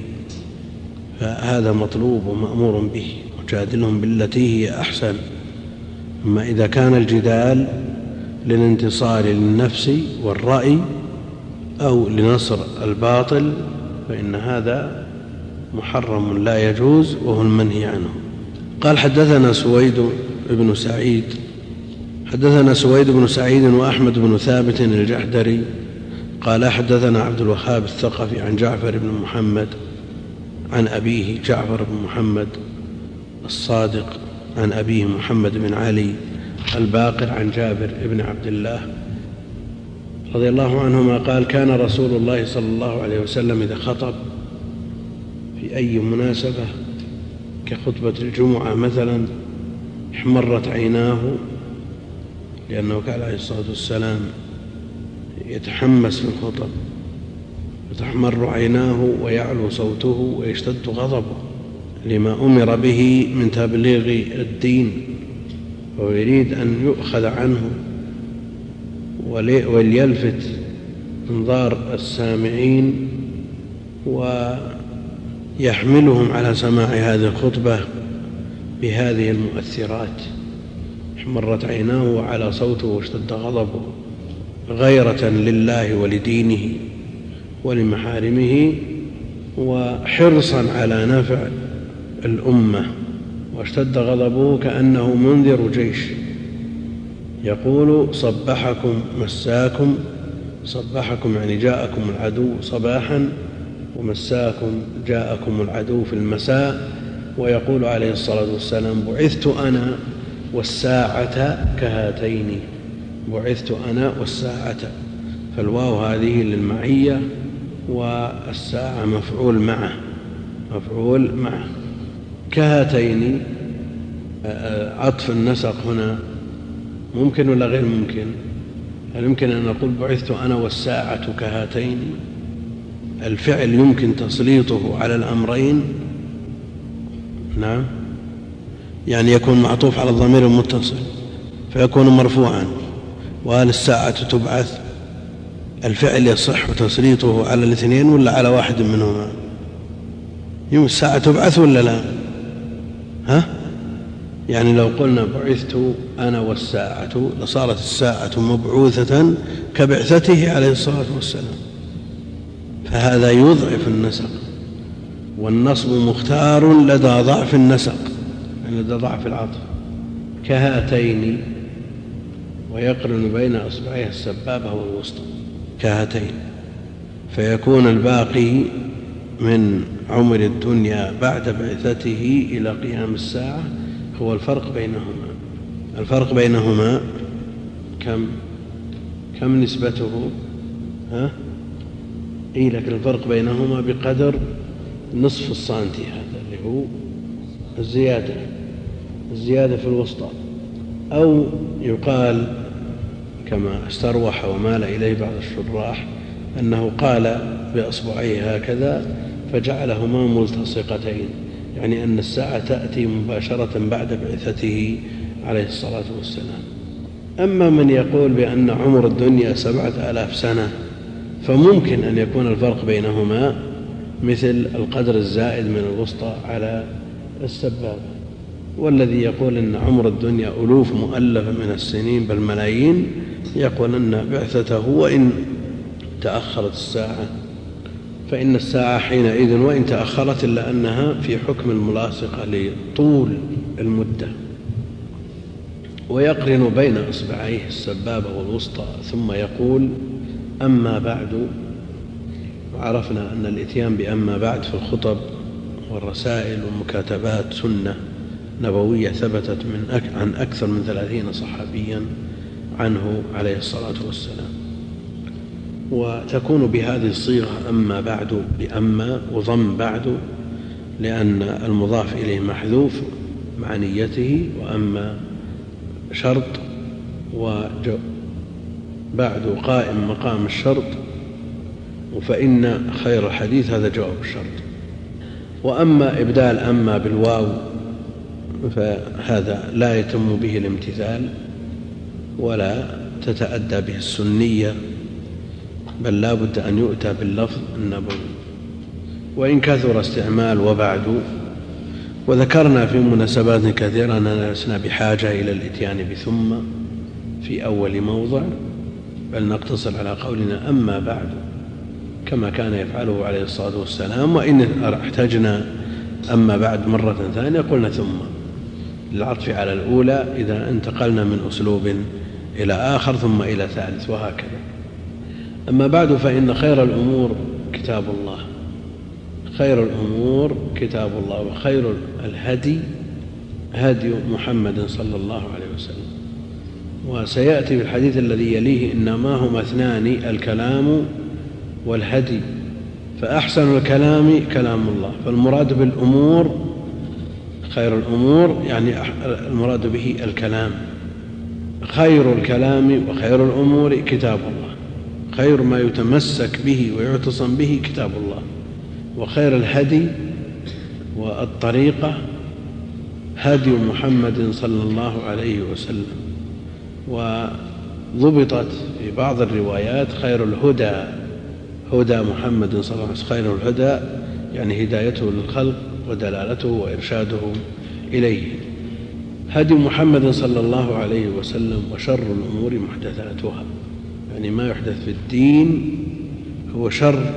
فهذا مطلوب ومأمور به، وجادلهم بالتي هي أحسن. أما إذا كان الجدال للانتصار للنفس والرأي أو لنصر الباطل فإن هذا محرم لا يجوز وهو المنهي عنه. قال حدثنا سويد بن سعيد وأحمد بن ثابت الجحدري قال حدثنا عبد الوهاب الثقفي عن جعفر بن محمد عن أبيه جعفر بن محمد الصادق عن أبيه محمد بن علي الباقر عن جابر بن عبد الله رضي الله عنهما قال كان رسول الله صلى الله عليه وسلم إذا خطب في أي مناسبة كخطبة الجمعة مثلا احمرت عيناه، لأنه كان عليه الصلاة والسلام يتحمس في الخطب فتحمر عيناه ويعلو صوته ويشتد غضبه لما أمر به من تبليغ الدين، ويريد أن يؤخذ عنه وليلفت انظار السامعين ويحملهم على سماع هذه الخطبة بهذه المؤثرات. احمرت عيناه وعلى صوته واشتد غضبه غيرة لله ولدينه ولمحارمه وحرصا على نفع الأمة، واشتد غضبه كأنه منذر جيش يقول صبحكم مساكم، صبحكم يعني جاءكم العدو صباحا، ومساكم جاءكم العدو في المساء. ويقول عليه الصلاة والسلام بعثت أنا والساعة كهاتين، بعثت أنا والساعة، فالواو هذه للمعية والساعة مفعول معه كهاتين. عطف النسق هنا ممكن ولا غير ممكن؟ هل يمكن أن نقول بعثت أنا والساعة كهاتين؟ الفعل يمكن تسليطه على الأمرين، نعم، يعني يكون معطوف على الضمير المتصل فيكون مرفوعا. وهل الساعة تبعث؟ الفعل يصح تسليطه على الاثنين ولا على واحد منهما؟ يوم الساعة تبعث ولا لا؟ يعني لو قلنا بعثت أنا والساعة لصارت الساعة مبعوثة كبعثته عليه الصلاة والسلام، فهذا يضعف النسق، والنصب مختار لدى ضعف النسق، يعني لدى ضعف العطف. كهاتين، ويقرن بين أصبعيها السبابة والوسطى كهاتين، فيكون الباقي من عمر الدنيا بعد بعثته إلى قيام الساعة هو الفرق بينهما. الفرق بينهما كم نسبته؟ لكن الفرق بينهما بقدر نصف السنتي، هذا اللي هو الزيادة في الوسطى. أو يقال كما استروح ومال إليه بعض الشراح أنه قال بأصبعيه هكذا فجعلهما ملتصقتين، يعني أن الساعة تأتي مباشرة بعد بعثته عليه الصلاة والسلام. أما من يقول بأن عمر الدنيا 7000 سنة فممكن أن يكون الفرق بينهما مثل القدر الزائد من الوسطى على السبابة. والذي يقول أن عمر الدنيا ألوف مؤلفة من السنين بل ملايين يقول أن بعثته وإن تأخرت الساعة فإن الساعة حينئذ وإن تأخرت إلا أنها في حكم الملاصقة لطول المدة. ويقرن بين إصبعيه السبابة والوسطى ثم يقول أما بعد. وعرفنا أن الإتيان بأما بعد في الخطب والرسائل والمكاتبات سنة نبوية ثبتت عن أكثر من 30 صحابيا عنه عليه الصلاة والسلام. وتكون بهذه الصيغة أما بعد بأما وضم بعد، لأن المضاف إليه محذوف مع نيته، وأما شرط وبعد قائم مقام الشرط، فإن خير الحديث هذا جواب الشرط. وأما إبدال أما بالواو فهذا لا يتم به الامتثال ولا تتأدى به السنية، بل لا بد أن يؤتى باللفظ النبوي وإن كثر استعمال وبعد. وذكرنا في مناسبات كثيرة أننا لسنا بحاجة إلى الإتيان بثم في أول موضع، بل نقتصر على قولنا أما بعد كما كان يفعله عليه الصلاة والسلام. وإن احتجنا أما بعد مرة ثانية قلنا ثم للعطف على الأولى إذا انتقلنا من أسلوب إلى آخر ثم إلى ثالث وهكذا. أما بعد فإن خير الأمور كتاب الله، خير الأمور كتاب الله، وخير الهدي هدي محمد صلى الله عليه وسلم. وسيأتي في الحديث الذي يليه إنما هما اثنان الكلام والهدي، فأحسن الكلام كلام الله. فالمراد بالأمور خير الأمور يعني المراد به الكلام. خير الكلام وخير الأمور كتاب الله، خير ما يتمسك به ويعتصم به كتاب الله. وخير الهدي والطريقة هدي محمد صلى الله عليه وسلم. وضبطت في بعض الروايات خير الهدى هدى محمد صلى الله عليه وسلم. خير الهدى يعني هدايته للخلق ودلالته وإرشاده إليه. هدي محمد صلى الله عليه وسلم. وشر الأمور محدثاتها، يعني ما يحدث في الدين هو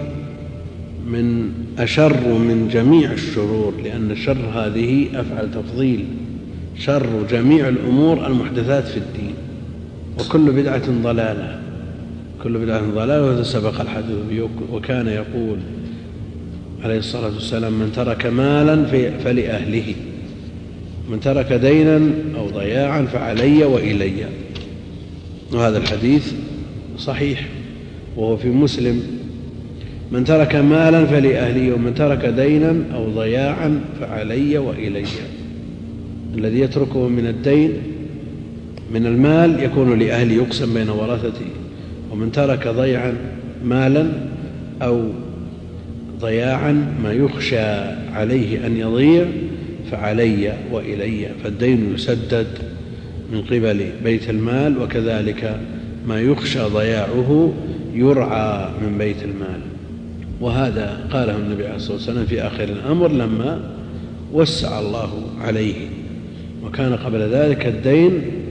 أشر من جميع الشرور، لأن الشر هذه أفعل تفضيل. شر جميع الأمور المحدثات في الدين، وكل بدعة ضلالة، كل بدعة ضلالة. وهذا سبق الحديث. وكان يقول عليه الصلاة والسلام من ترك مالا فلأهله، من ترك دينا أو ضياعا فعلي وإلي. وهذا الحديث صحيح وهو في مسلم. من ترك مالا فلأهله، ومن ترك دينا أو ضياعا فعلي وإلي. الذي يتركه من الدين من المال يكون لأهله يقسم بين ورثته، ومن ترك ضيعا مالا أو ضياعا ما يخشى عليه أن يضيع فعلي وإلي. فالدين يسدد من قبل بيت المال، وكذلك ما يخشى ضياعه يرعى من بيت المال. وهذا قاله النبي عليه الصلاة والسلام في آخر الأمر لما وسع الله عليه. وكان قبل ذلك الدين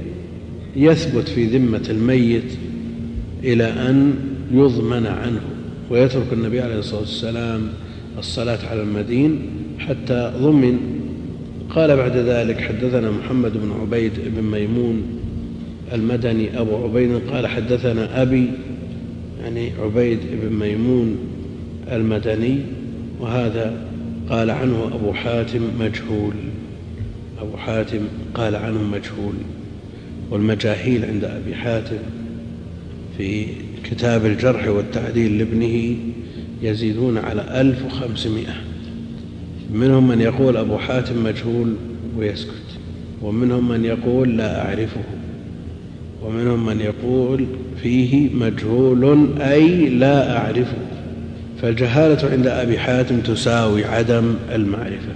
يثبت في ذمة الميت إلى أن يضمن عنه، ويترك النبي عليه الصلاة والسلام الصلاة على المدين حتى ضمن. قال بعد ذلك حدثنا محمد بن عبيد بن ميمون المدني أبو عبيد قال حدثنا أبي، يعني عبيد بن ميمون المدني. وهذا قال عنه أبو حاتم مجهول، أبو حاتم قال عنه مجهول. والمجاهيل عند أبي حاتم في كتاب الجرح والتعديل لابنه يزيدون على 1500. منهم من يقول أبو حاتم مجهول ويسكت، ومنهم من يقول لا أعرفه، ومنهم من يقول فيه مجهول أي لا أعرفه. فالجهالة عند أبي حاتم تساوي عدم المعرفة،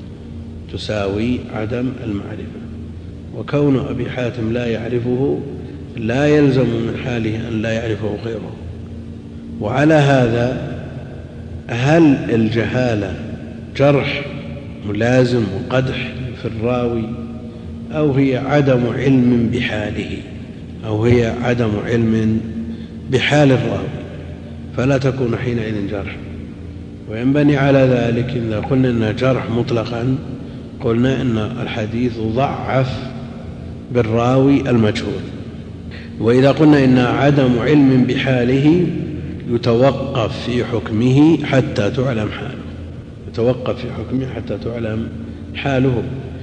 تساوي عدم المعرفة. وكون أبي حاتم لا يعرفه لا يلزم من حاله أن لا يعرفه غيره. وعلى هذا هل الجهالة جرح ملازم وقدح في الراوي، أو هي عدم علم بحاله، أو هي عدم علم بحال الراوي، فلا تكون حينئذ جرح. وينبني على ذلك إذا قلنا إن جرح مطلقا قلنا إن الحديث ضعف بالراوي المجهول. وإذا قلنا إن عدم علم بحاله يتوقف في حكمه حتى تعلم حاله، يتوقف في حكمه حتى تعلم حاله.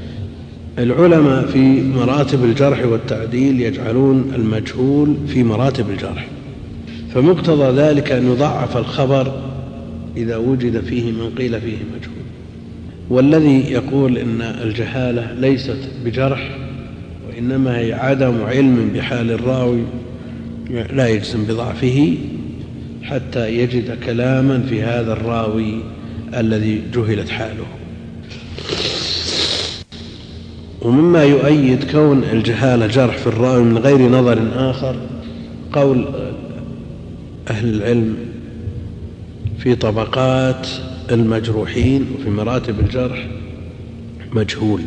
العلماء في مراتب الجرح والتعديل يجعلون المجهول في مراتب الجرح، فمقتضى ذلك أن يضعف الخبر إذا وجد فيه من قيل فيه مجهول. والذي يقول إن الجهالة ليست بجرح وإنما هي عدم علم بحال الراوي لا يجزم بضعفه حتى يجد كلاما في هذا الراوي الذي جهلت حاله. ومما يؤيد كون الجهالة جرح في الراوي من غير نظر آخر قول أهل العلم في طبقات المجروحين وفي مراتب الجرح: مجهول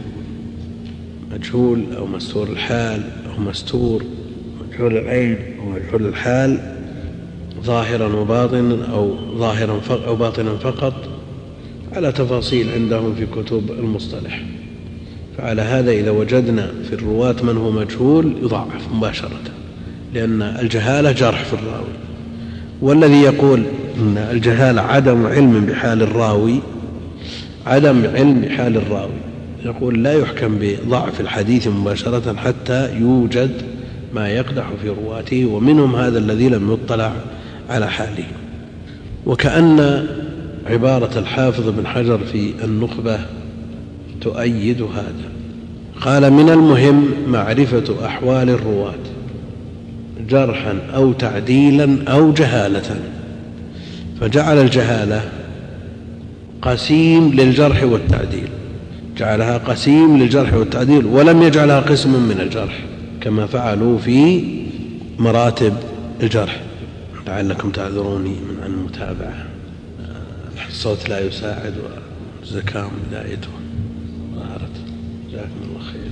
أو مستور الحال أو مستور، مجهول العين أو مجهول الحال، ظاهرا وباطنا أو ظاهرا أو باطنا فقط، على تفاصيل عندهم في كتب المصطلح. فعلى هذا إذا وجدنا في الرواة من هو مجهول يضعف مباشرة، لأن الجهالة جرح في الراوي. والذي يقول أن الجهالة عدم علم بحال الراوي، عدم علم بحال الراوي، يقول لا يحكم بضعف الحديث مباشرة حتى يوجد ما يقدح في رواته، ومنهم هذا الذي لم يطلع على حاله. وكأن عبارة الحافظ بن حجر في النخبة تؤيد هذا. قال: من المهم معرفة أحوال الرواة جرحا أو تعديلا أو جهالة، فجعل الجهالة قسيم للجرح والتعديل، جعلها قسيم للجرح والتعديل، ولم يجعلها قسم من الجرح كما فعلوا في مراتب الجرح. لعلكم تعذروني من عن المتابعة، الصوت لا يساعد والزكام بدايته ظهرت. جزاكم الله خير.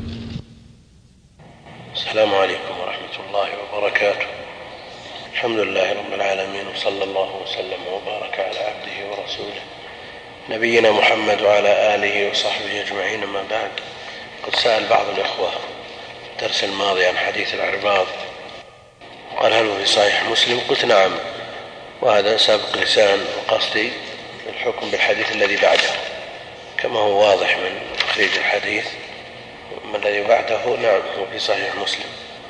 السلام عليكم ورحمة الله وبركاته. الحمد لله رب العالمين، وصلى الله وسلم وبارك على عبده ورسوله نبينا محمد وعلى آله وصحبه أجمعين. ما بعد، قد سأل بعض الإخوة في الدرس الماضي عن حديث العرباض، وقال: هل هو في صحيح مسلم؟ قلت: نعم، وهذا سابق لسان، وقصدي الحكم بالحديث الذي بعده كما هو واضح من تخريج الحديث. ما الذي بعده نعم هو في صحيح مسلم،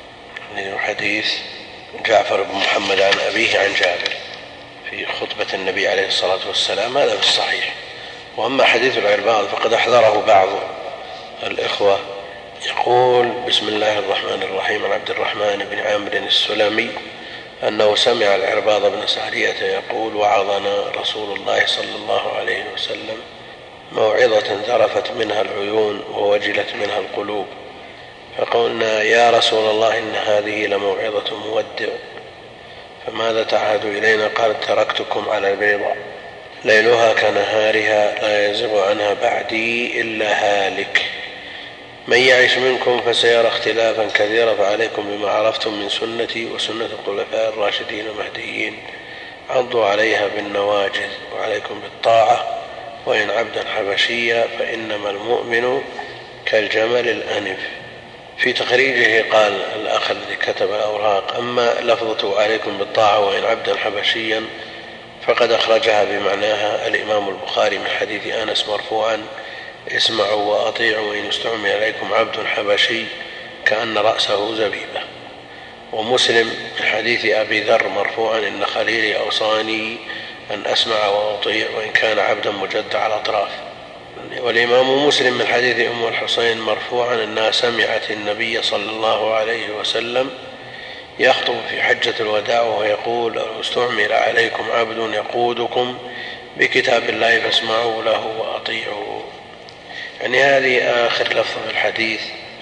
حديث جعفر بن محمد عن أبيه عن جابر في خطبة النبي عليه الصلاة والسلام، هذا في الصحيح. وأما حديث العرباض فقد أحضره بعض الإخوة، يقول: بسم الله الرحمن الرحيم، عن عبد الرحمن بن عامر السلمي أنه سمع العرباض بن سارية يقول: وعظنا رسول الله صلى الله عليه وسلم موعظة ذرفت منها العيون ووجلت منها القلوب، فقلنا: يا رسول الله، إن هذه لموعظة مودع، فماذا تعهد إلينا؟ قال: تركتكم على البيضاء ليلها كنهارها لا يزغ عنها بعدي إلا هالك، من يعش منكم فسيرى اختلافا كثيرا، فعليكم بما عرفتم من سنتي وسنة الخلفاء الراشدين المهديين، عضوا عليها بالنواجذ، وعليكم بالطاعة، وإن عبدا حبشيا فإنما المؤمن كالجمل الأنف. في تخريجه قال الأخ الذي كتب الأوراق: أما لفظة عليكم بالطاعة وإن عبدا حبشيا فقد أخرجها بمعناها الإمام البخاري من حديث أنس مرفوعا: اسمعوا وأطيعوا وإن استعمل عليكم عبد حبشي كأن رأسه زبيبة. ومسلم من حديث أبي ذر مرفوعا: إن خليلي أوصاني أن أسمع وأطيع وإن كان عبدا مجدع الأطراف. والإمام مسلم من حديث أم الحسين مرفوعا أنها سمعت النبي صلى الله عليه وسلم يخطب في حجة الوداع وهو يقول: لو استعمل عليكم عبد يقودكم بكتاب الله فاسمعوا له وأطيعوا. يعني هذه آخر لفظ في الحديث،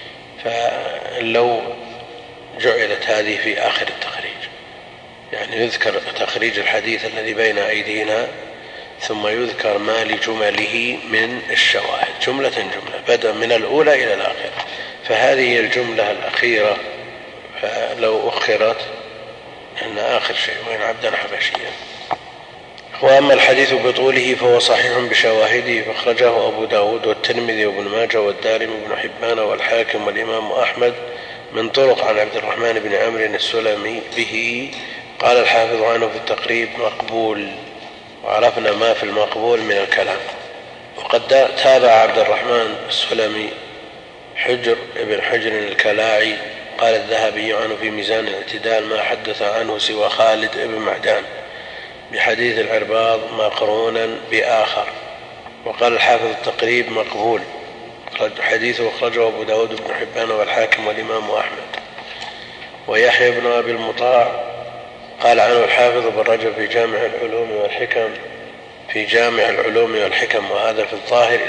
فلو جعلت هذه في آخر التخريج، يعني يذكر تخريج الحديث الذي بين أيدينا ثم يذكر ما لجمله من الشواهد جملة بدءا من الأولى إلى الآخرة، فهذه الجملة الأخيرة فلو أخرت أن آخر شيء وإن عبدا حبشيا. وأما الحديث بطوله فهو صحيح بشواهده، فاخرجه أبو داود والترمذي وابن ماجه والدارمي وابن حبان والحاكم والإمام أحمد من طرق عن عبد الرحمن بن عامر السلمي به. قال الحافظ عنه في التقريب: مقبول. وعرفنا ما في المقبول من الكلام. وقد تابع عبد الرحمن السلمي ابن حجر الكلاعي. قال الذهبي عنه في ميزان الاعتدال: ما حدث عنه سوى خالد بن معدان بحديث العرباض مقرونا بآخر. وقال الحافظ التقريب: مقبول، حديثه أخرجه أبو داود بن حبان والحاكم والإمام أحمد. ويحيى بن أبي المطاع قال عنه الحافظ بن رجب في جامع العلوم والحكم وهذا في الظاهر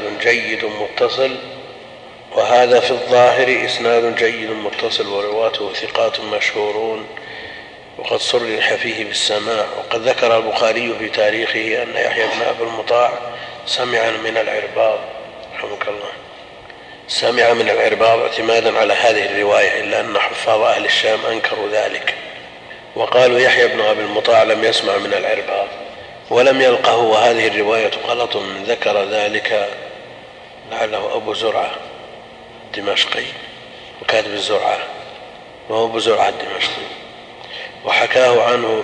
إسناد جيد متصل ورواته ثقات مشهورون، وقد صرح فيه بالسماع. وقد ذكر البخاري في تاريخه أن يحيى بن أبي المطاع سمع من العرباض رحمك الله، سمع من العرباض اعتمادا على هذه الرواية، إلا أن حفاظ أهل الشام أنكروا ذلك وقالوا يحيى بن أبي المطاع لم يسمع من العرباض ولم يلقه، وهذه الرواية غلط. من ذكر ذلك لعله أبو زرعة الدمشقي وكاتب الزرعة وهو أبو زرعة الدمشقي، وحكاه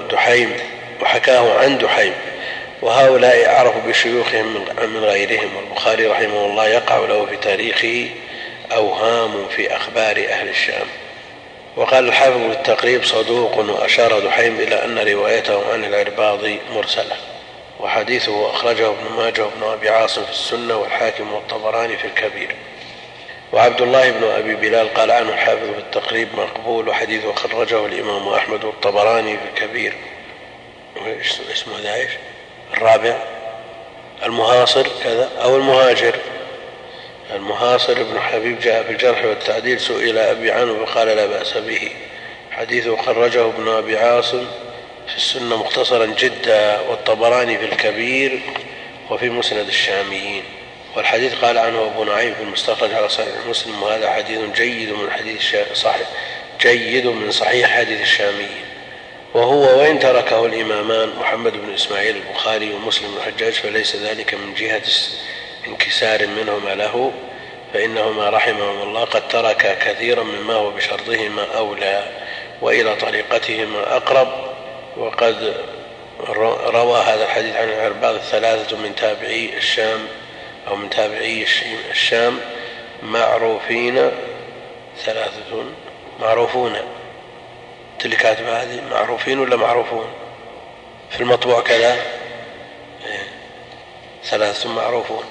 عن دحيم، وهؤلاء أعرفوا بشيوخهم من غيرهم. والبخاري رحمه الله يقع له في تاريخه أوهام في أخبار أهل الشام. وقال الحافظ بالتقريب صدوق، وأشار دحيم إلى أن روايته عن العرباض مرسلة، وحديثه أخرجه ابن ماجه وابن أبي عاصم في السنة والحاكم والطبراني في الكبير. وعبد الله بن أبي بلال قال عنه الحافظ بالتقريب مقبول، وحديثه خرجه الإمام أحمد والطبراني في الكبير. اسمه ذا الرابع المهاصر كذا أو المهاجر. المهاصر ابن حبيب جاء في الجرح والتعديل، سئل أبي عنه فقال لا بأس به. حديثه خرجه ابن أبي عاصم في السنة مختصرا جدا، والطبراني في الكبير وفي مسند الشاميين. والحديث قال عنه أبو نعيم في المستخرج على صحيح مسلم، وهذا حديث جيد من صحيح حديث الشاميين. وهو وإن تركه الإمامان محمد بن إسماعيل البخاري ومسلم بن الحجاج فليس ذلك من جهة انكسار منهما له، فإنهما رحمهما الله قد ترك كثيرا مما هو بشرطهما أولى وإلى طريقتهما أقرب. وقد روى هذا الحديث عن العرباض الثلاثة من تابعي الشام أو من تابعي الشام معروفين، ثلاثة معروفون. اللي كاتب هذه معروفين ولا معروفون؟ في المطبوع كذا ثلاثة معروفون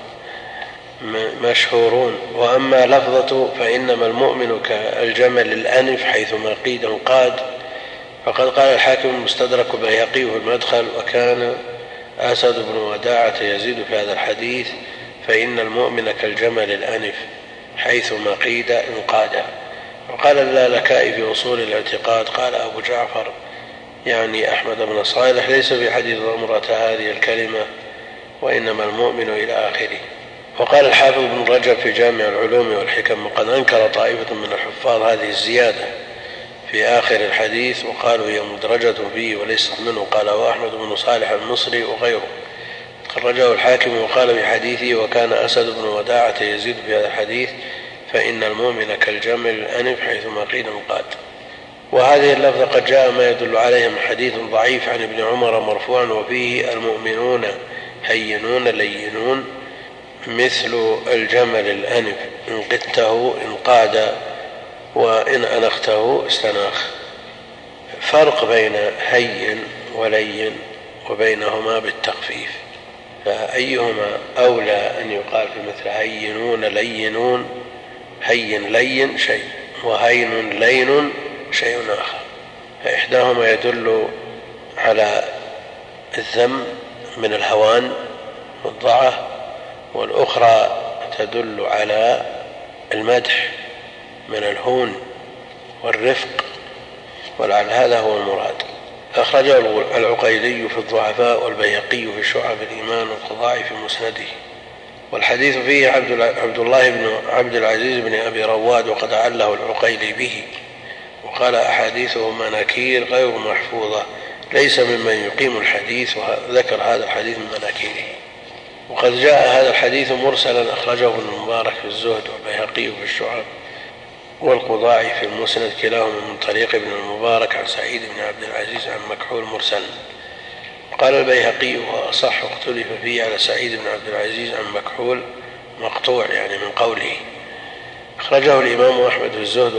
مشهورون. وأما لفظة فإنما المؤمن كالجمل الأنف حيثما قيد انقاد، فقد قال الحاكم المستدرك بيهقي في المدخل وكان أسد بن وداعة يزيد في هذا الحديث فإن المؤمن كالجمل الأنف حيثما قيد انقاد. وقال اللالكائي في أصول الاعتقاد قال أبو جعفر يعني أحمد بن صالح ليس في حديث ضمرة هذه الكلمة وإنما المؤمن إلى آخره. وقال الحافظ بن رجب في جامع العلوم والحكم وقد أنكر طائفة من الحفاظ هذه الزيادة في آخر الحديث وقالوا هي مدرجة فيه وليست منه. قاله أحمد بن صالح المصري وغيره. خرجه الحاكم وقال في حديثه وكان أسد بن وداعة يزيد في هذا الحديث فإن المؤمن كالجمل الأنف حيثما قيل انقاد. وهذه اللفظة قد جاء ما يدل عليها من حديث ضعيف عن ابن عمر مرفوعا وفيه المؤمنون هينون لينون مثل الجمل الأنف إن قدته انقاد وإن أنخته استناخ. فرق بين هين ولين وبينهما بالتخفيف، فأيهما أولى أن يقال في مثل هينون لينون؟ هين لين شيء وهين لين شيء آخر، فإحداهما يدل على الذم من الهوان والضعة، والأخرى تدل على المدح من الهون والرفق، ولعل هذا هو المراد. أخرجه العقيلي في الضعفاء والبيهقي في شعب الإيمان والقضاء في مسنده. والحديث فيه عبد الله بن عبد العزيز بن أبي رواد وقد عله العقيلي به وقال أحاديثه مناكير غير محفوظة ليس ممن يقيم الحديث، وذكر هذا الحديث من مناكيره. وقد جاء هذا الحديث مرسلا أخرجه ابن المبارك في الزهد والبيهقي في الشعب والقضاء في المسند كلاهما من طريق ابن المبارك عن سعيد بن عبد العزيز عن مكحول مرسل. قال البيهقي وأصح اختلف فيه على سعيد بن عبد العزيز عن مكحول مقطوع يعني من قوله. أخرجه الإمام أحمد في الزهد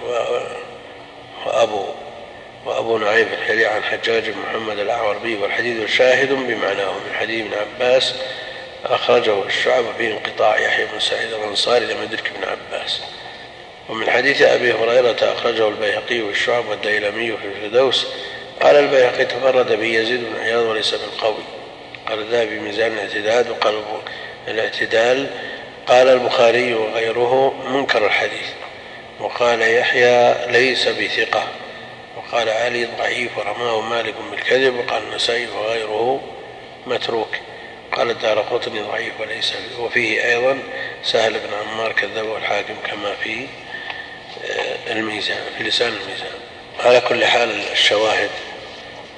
وأبو نعيم في الحلية عن حجاج بن محمد الأعوربي، والحديث شاهد بمعناه من حديث ابن عباس أخرجه الشعب فيه انقطاع يحيى بن سعيد الأنصاري لم يدرك ابن عباس. ومن حديث أبي هريرة أخرجه البيهقي والشعب والديلمي في الفردوس. قال البيهقي تفرد به يزيد بن عياض وليس بالقوي. قال الذهبي ميزان الاعتدال وقال الاعتدال. قال البخاري وغيره منكر الحديث. وقال يحيى ليس بثقة. وقال علي ضعيف ورماه مالك بالكذب. وقال النسائي وغيره متروك. قال الدارقطني ضعيف وليس وفيه أيضا سهل بن عمار كذب والحاكم كما في الميزان في لسان الميزان. على كل حال الشواهد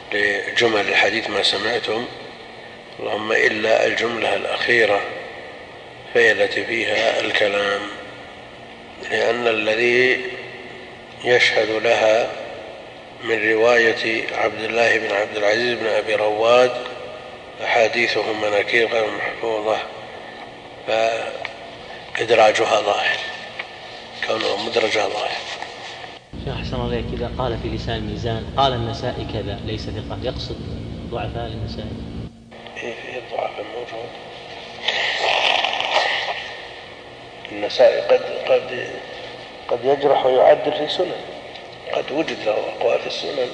لجمل الحديث ما سمعتم، اللهم إلا الجملة الأخيرة فهي التي فيها الكلام، لأن الذي يشهد لها من رواية عبد الله بن عبد العزيز بن أبي رواد أحاديثه مناكير غير محفوظة، فإدراجها ظاهر، كونه مدرجها ظاهر. شيخ أحسن الله إليك، إذا قال في لسان الميزان قال النسائي كذا ليس ثقة، يقصد ضعفاء النسائي؟ فيه الضعف الموجود. النسائي قد يجرح ويعدل في سنن، قد وجد له أقوال في السنن.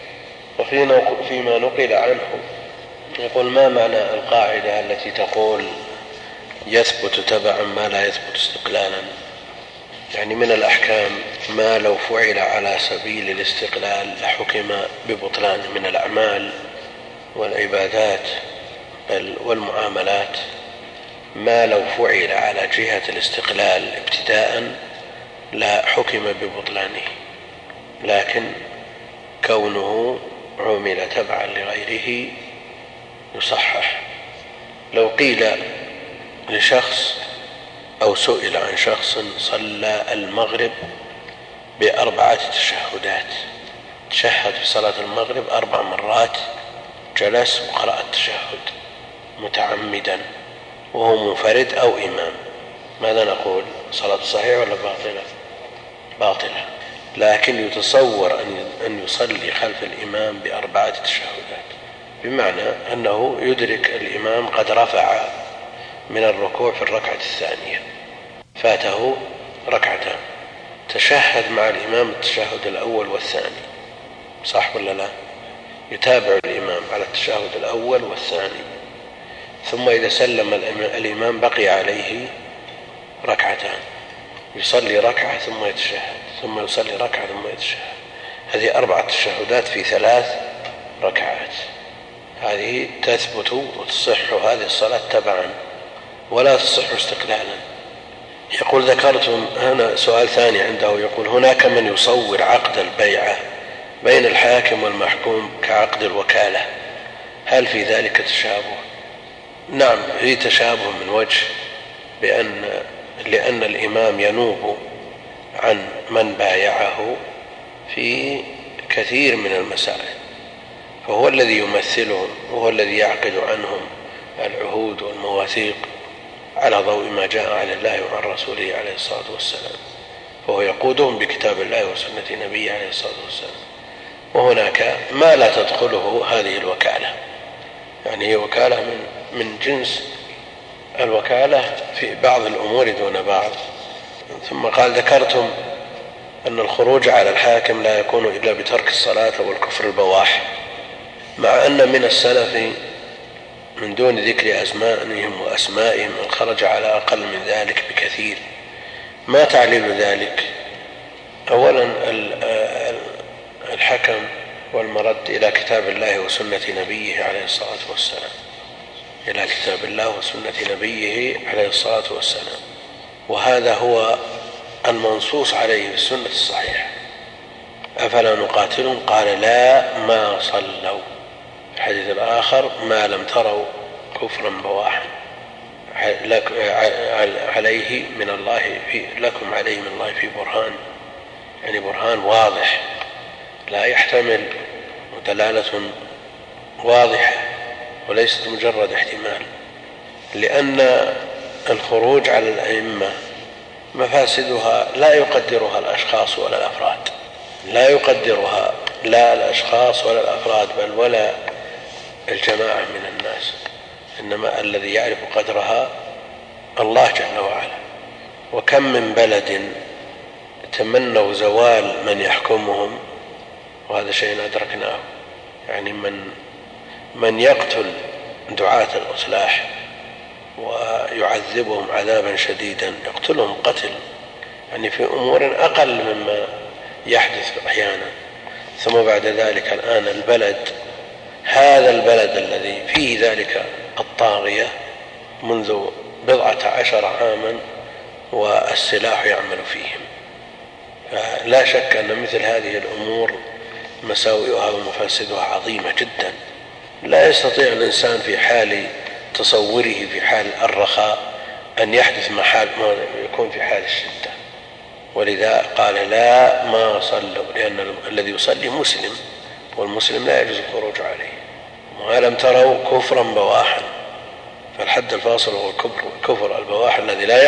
وفيما نقل عنه يقول: ما معنى القاعدة التي تقول يثبت تبعا ما لا يثبت استقلالا؟ يعني من الأحكام ما لو فعل على سبيل الاستقلال لحكم ببطلان، من الأعمال والعبادات والمعاملات ما لو فعل على جهة الاستقلال ابتداء لا حكم ببطلانه، لكن كونه عمل تبعا لغيره يصحح. لو قيل لشخص أو سئل عن شخص صلى المغرب ب4 تشهدات، تشهد في صلاة المغرب 4 مرات، جلس وقرأ التشهد متعمدا وهو منفرد أو إمام، ماذا نقول؟ صلاة صحيحة ولا باطلة؟ باطلة. لكن يتصور أن يصلي خلف الإمام ب4 تشهدات، بمعنى أنه يدرك الإمام قد رفع من الركوع في الركعة الثانية، فاته ركعتان، تشهد مع الإمام التشهد الأول والثاني، صح ولا لا؟ يتابع الإمام على التشهد الأول والثاني، ثم إذا سلم الإمام بقي عليه ركعتان، يصلي ركعة ثم يتشهد، ثم يصلي ركعة ثم يتشهد. هذه 4 تشهدات في 3 ركعات، هذه تثبت وتصح هذه الصلاة تبعا ولا تصح استقلالا. يقول: ذكرتم هنا سؤال ثاني عنده، يقول: هناك من يصور عقد البيعة بين الحاكم والمحكوم كعقد الوكالة، هل في ذلك تشابه؟ نعم، في تشابه من وجه، لأن الإمام ينوب عن من بايعه في كثير من المسائل، فهو الذي يمثلهم وهو الذي يعقد عنهم العهود والمواثيق على ضوء ما جاء عن الله وعن رسوله عليه الصلاة والسلام، فهو يقودهم بكتاب الله وسنة نبيه عليه الصلاة والسلام. وهناك ما لا تدخله هذه الوكالة، يعني هي وكالة من جنس الوكالة في بعض الأمور دون بعض. ثم قال: ذكرتم أن الخروج على الحاكم لا يكون إلا بترك الصلاة والكفر البواح، مع أن من السلف من دون ذكر أزمانهم وأسمائهم من خرج على أقل من ذلك بكثير، ما تعليل ذلك؟ أولا الحكم والمرد إلى كتاب الله وسنة نبيه عليه الصلاة والسلام، إلى كتاب الله وسنة نبيه عليه الصلاة والسلام، وهذا هو المنصوص عليه في السنة الصحيحة. أفلا نقاتلهم؟ قال: لا، ما صلوا. في الحديث الآخر: ما لم تروا كفرا بواحا عليه من الله لكم عليه من الله في برهان، يعني برهان واضح لا يحتمل دلالة واضحة وليست مجرد احتمال، لأن الخروج على الأئمة مفاسدها لا يقدرها الأشخاص ولا الأفراد، لا يقدرها لا الأشخاص ولا الأفراد، بل ولا الجماعة من الناس، إنما الذي يعرف قدرها الله جل وعلا. وكم من بلد تمنوا زوال من يحكمهم، وهذا شيء أدركناه، يعني من يقتل دعاة الإصلاح ويعذبهم عذابا شديدا، يقتلهم قتل يعني في أمور أقل مما يحدث أحيانا، ثم بعد ذلك الآن هذا البلد الذي فيه ذلك الطاغية منذ 14 عاما والسلاح يعمل فيهم. فلا شك أن مثل هذه الأمور مساوئها ومفاسدها عظيمة جدا، لا يستطيع الإنسان في حال تصوره في حال الرخاء أن يحدث ما يكون في حال الشدة. ولذا قال لا ما صلوا، لأن الذي يصلي مسلم، والمسلم لا يجوز الخروج عليه. وما لم تروا كفرا بواحا، فالحد الفاصل هو الكفر البواح الذي لا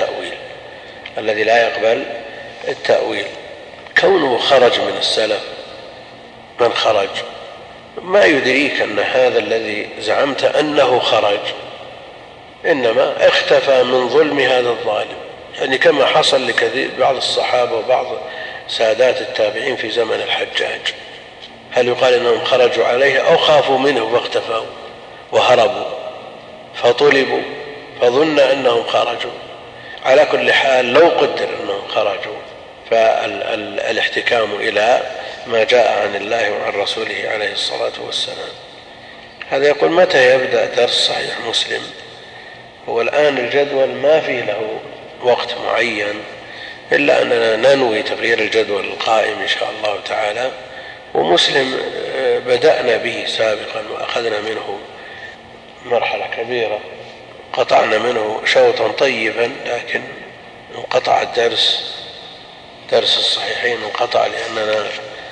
يقبل التأويل. كونه خرج من السلف من خرج، ما يدريك أن هذا الذي زعمت أنه خرج إنما اختفى من ظلم هذا الظالم، يعني كما حصل لكثير بعض الصحابة وبعض سادات التابعين في زمن الحجاج. هل يقال أنهم خرجوا عليه أو خافوا منه فاختفوا وهربوا فطلبوا فظن أنهم خرجوا؟ على كل حال لو قدر أنهم خرجوا فالاحتكام إلى ما جاء عن الله وعن رسوله عليه الصلاة والسلام. هذا يقول متى يبدأ درس صحيح مسلم؟ هو الآن الجدول ما فيه له وقت معين، إلا أننا ننوي تغيير الجدول القائم إن شاء الله تعالى. ومسلم بدأنا به سابقا وأخذنا منه مرحلة كبيرة، قطعنا منه شوطا طيبا، لكن انقطع درس الصحيحين انقطع لأننا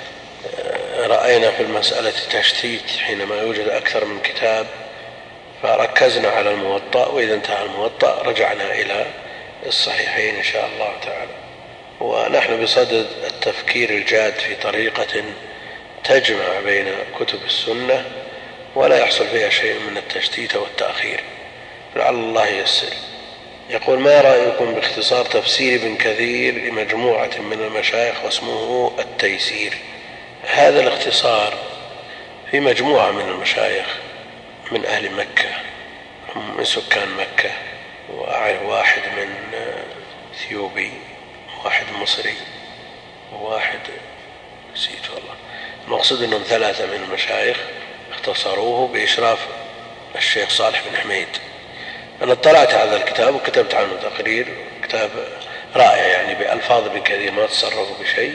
رأينا في المسألة تشتيت حينما يوجد أكثر من كتاب، فركزنا على الموطأ، وإذا انتهى الموطأ رجعنا إلى الصحيحين إن شاء الله تعالى. ونحن بصدد التفكير الجاد في طريقة تجمع بين كتب السنة ولا يحصل فيها شيء من التشتيت والتأخير، لعل الله ييسر. يقول ما رأيكم باختصار تفسير ابن كثير لمجموعة من المشايخ واسمه التيسير؟ هذا الاختصار في مجموعة من المشايخ من أهل مكة، من سكان مكة، وأعرف واحد من اثيوبي، واحد مصري، وواحد نسيت والله. المقصود أنهم 3 من المشايخ اختصروه بإشراف الشيخ صالح بن حميد. أنا اطلعت على هذا الكتاب وكتبت عنه تقرير، كتاب رائع يعني بألفاظ ابن كثير ما تصرفوا بشيء،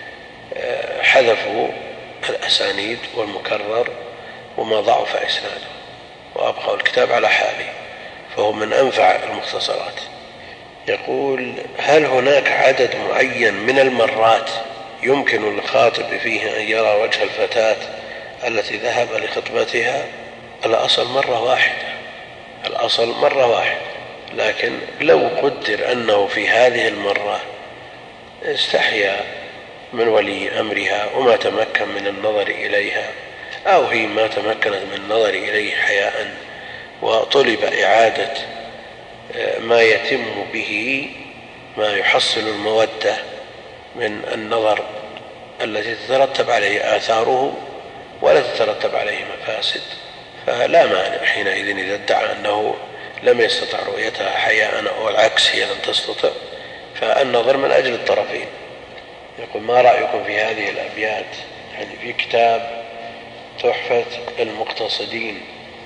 حذفوا الأسانيد والمكرر وما ضعف إسناده وأبقوا الكتاب على حاله، فهو من أنفع المختصرات. يقول هل هناك عدد معين من المرات يمكن للخاطب فيه أن يرى وجه الفتاة التي ذهب لخطبتها؟ الأصل مرة واحدة، لكن لو قدر أنه في هذه المرة استحيا من ولي أمرها وما تمكن من النظر إليها، أو هي ما تمكنت من النظر إليه حياء، وطلب إعادة ما يتم به ما يحصل المودة من النظر التي تترتب عليه آثاره ولا تترتب عليه مفاسد، فلا مانع حينئذ إذا ادعى أنه لم يستطع رؤيتها حياء أو العكس هي لم تستطع، فالنظر من أجل الطرفين. يقول ما رأيكم في هذه الأبيات؟ يعني في كتاب تحفة المقتصدين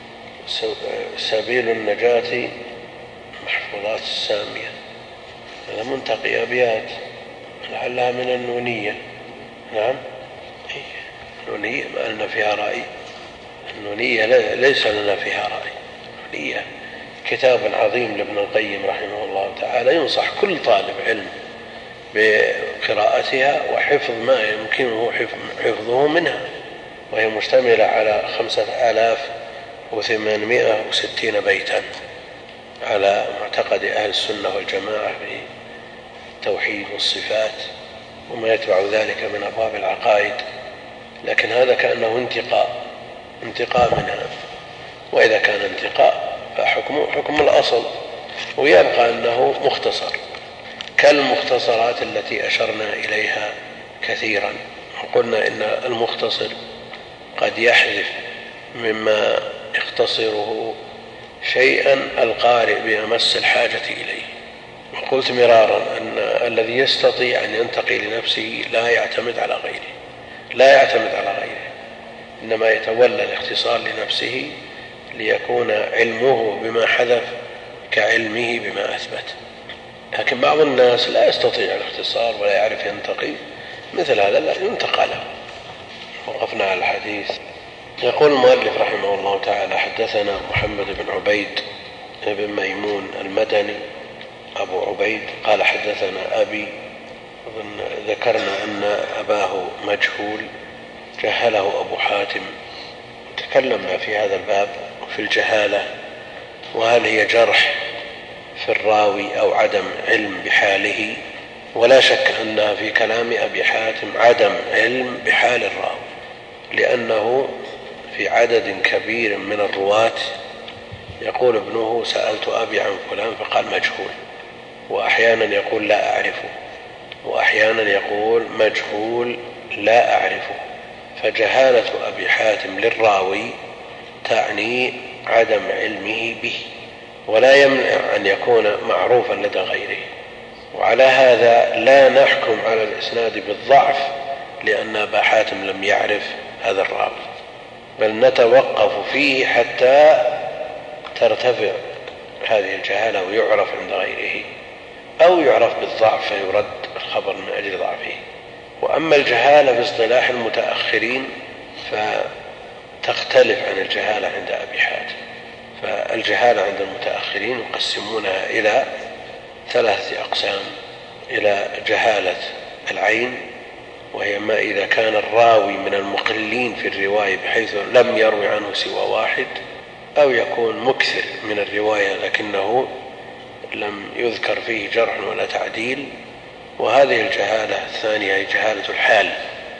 سبيل النجاة محفوظات السامية، هذا منتقي أبيات لعلها من النونية. نعم النونية ما لنا فيها رأي، النونية ليس لنا فيها رأي. النونية كتاب عظيم لابن القيم رحمه الله تعالى، ينصح كل طالب علم بقراءتها وحفظ ما يمكنه حفظه منها، وهي مشتملة على 5860 بيتا على معتقد أهل السنة والجماعة في التوحيد والصفات وما يتبع ذلك من أبواب العقائد. لكن هذا كأنه انتقاء منها، وإذا كان انتقاء فحكم الأصل، ويبقى أنه مختصر كالمختصرات التي أشرنا إليها كثيرا. وقلنا إن المختصر قد يحذف مما يختصره شيئا القارئ بأمس الحاجة إليه. وقلت مرارا أن الذي يستطيع أن ينتقي لنفسه لا يعتمد على غيره، إنما يتولى الاختصار لنفسه ليكون علمه بما حذف كعلمه بما أثبت. لكن بعض الناس لا يستطيع الاختصار ولا يعرف ينتقي، مثل هذا لا ينتقى له. وقفنا على الحديث. يقول المؤلف رحمه الله تعالى: حدثنا محمد بن عبيد بن ميمون المدني أبو عبيد قال حدثنا أبي. ذكرنا أن أباه مجهول جهله أبو حاتم. تكلمنا في هذا الباب في الجهالة، وهل هي جرح في الراوي أو عدم علم بحاله، ولا شك أنها في كلام أبي حاتم عدم علم بحال الراوي، لأنه في عدد كبير من الرواة يقول ابنه: سألت أبي عن فلان فقال مجهول، وأحيانا يقول لا أعرفه، وأحيانا يقول مجهول لا أعرفه. فجهالة أبي حاتم للراوي تعني عدم علمه به، ولا يمنع أن يكون معروفا لدى غيره. وعلى هذا لا نحكم على الإسناد بالضعف لأن أبا حاتم لم يعرف هذا الراوي، بل نتوقف فيه حتى ترتفع هذه الجهالة ويعرف عند غيره، أو يعرف بالضعف فيرد الخبر من أجل ضعفه. وأما الجهالة في اصطلاح المتأخرين فتختلف عن الجهالة عند أبي حاتم. فالجهالة عند المتأخرين يقسمونها إلى 3 أقسام: إلى جهالة العين، وهي ما إذا كان الراوي من المقلين في الرواية بحيث لم يروي عنه سوى واحد، أو يكون مكثر من الرواية لكنه لم يذكر فيه جرح ولا تعديل. وهذه الجهالة الثانية هي جهالة الحال،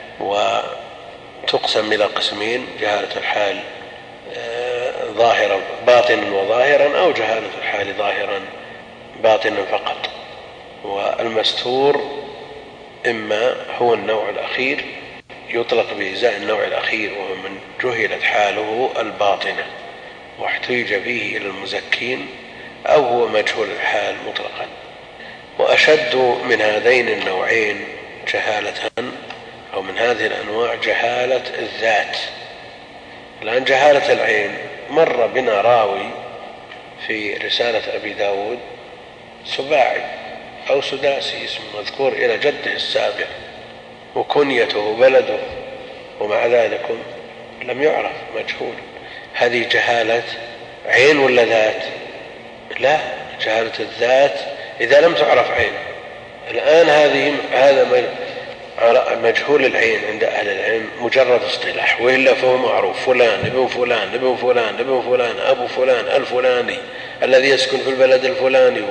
وتقسم إلى قسمين: جهالة الحال ظاهرا باطنا وظاهرا، أو جهالة الحال ظاهرا باطنا فقط. والمستور إما هو النوع الأخير، يطلق بإزاء النوع الأخير، وهو من جهلت حاله الباطنة واحتيج به إلى المزكين، أو هو مجهول الحال مطلقا. وأشد من هذين النوعين جهالة، أو من هذه الأنواع، جهالة الذات. الآن جهالة العين، مر بنا راوي في رسالة أبي داود سباعي أو سداسي اسم مذكور إلى جده السابع وكنيته بلده، ومع ذلك لم يعرف، مجهول. هذه جهالة عين ولا ذات؟ لا، جهالة الذات إذا لم تعرف عين. الآن هذا مجهول العين عند أهل العلم مجرد اصطلاح، وإلا فهو معروف: فلان ابن فلان ابن فلان ابن فلان أبو فلان الفلاني الذي يسكن في البلد الفلاني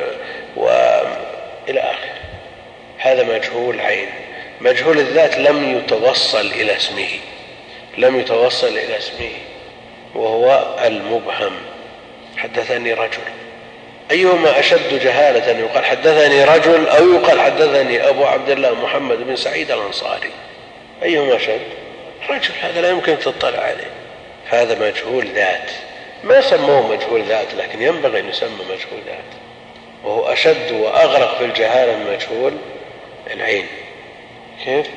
وإلى آخر. هذا مجهول عين. مجهول الذات لم يتوصل إلى اسمه، وهو المبهم. حدثني رجل، أيهما أشد جهالة، أن يقال حدثني رجل أو يقال حدثني أبو عبد الله محمد بن سعيد الأنصاري؟ أيهما أشد؟ رجل، هذا لا يمكن تطلع عليه، هذا مجهول ذات. ما سموه مجهول ذات، لكن ينبغي أن يسمى مجهول ذات، وهو أشد وأغرق في الجهالة من مجهول العين. كيف؟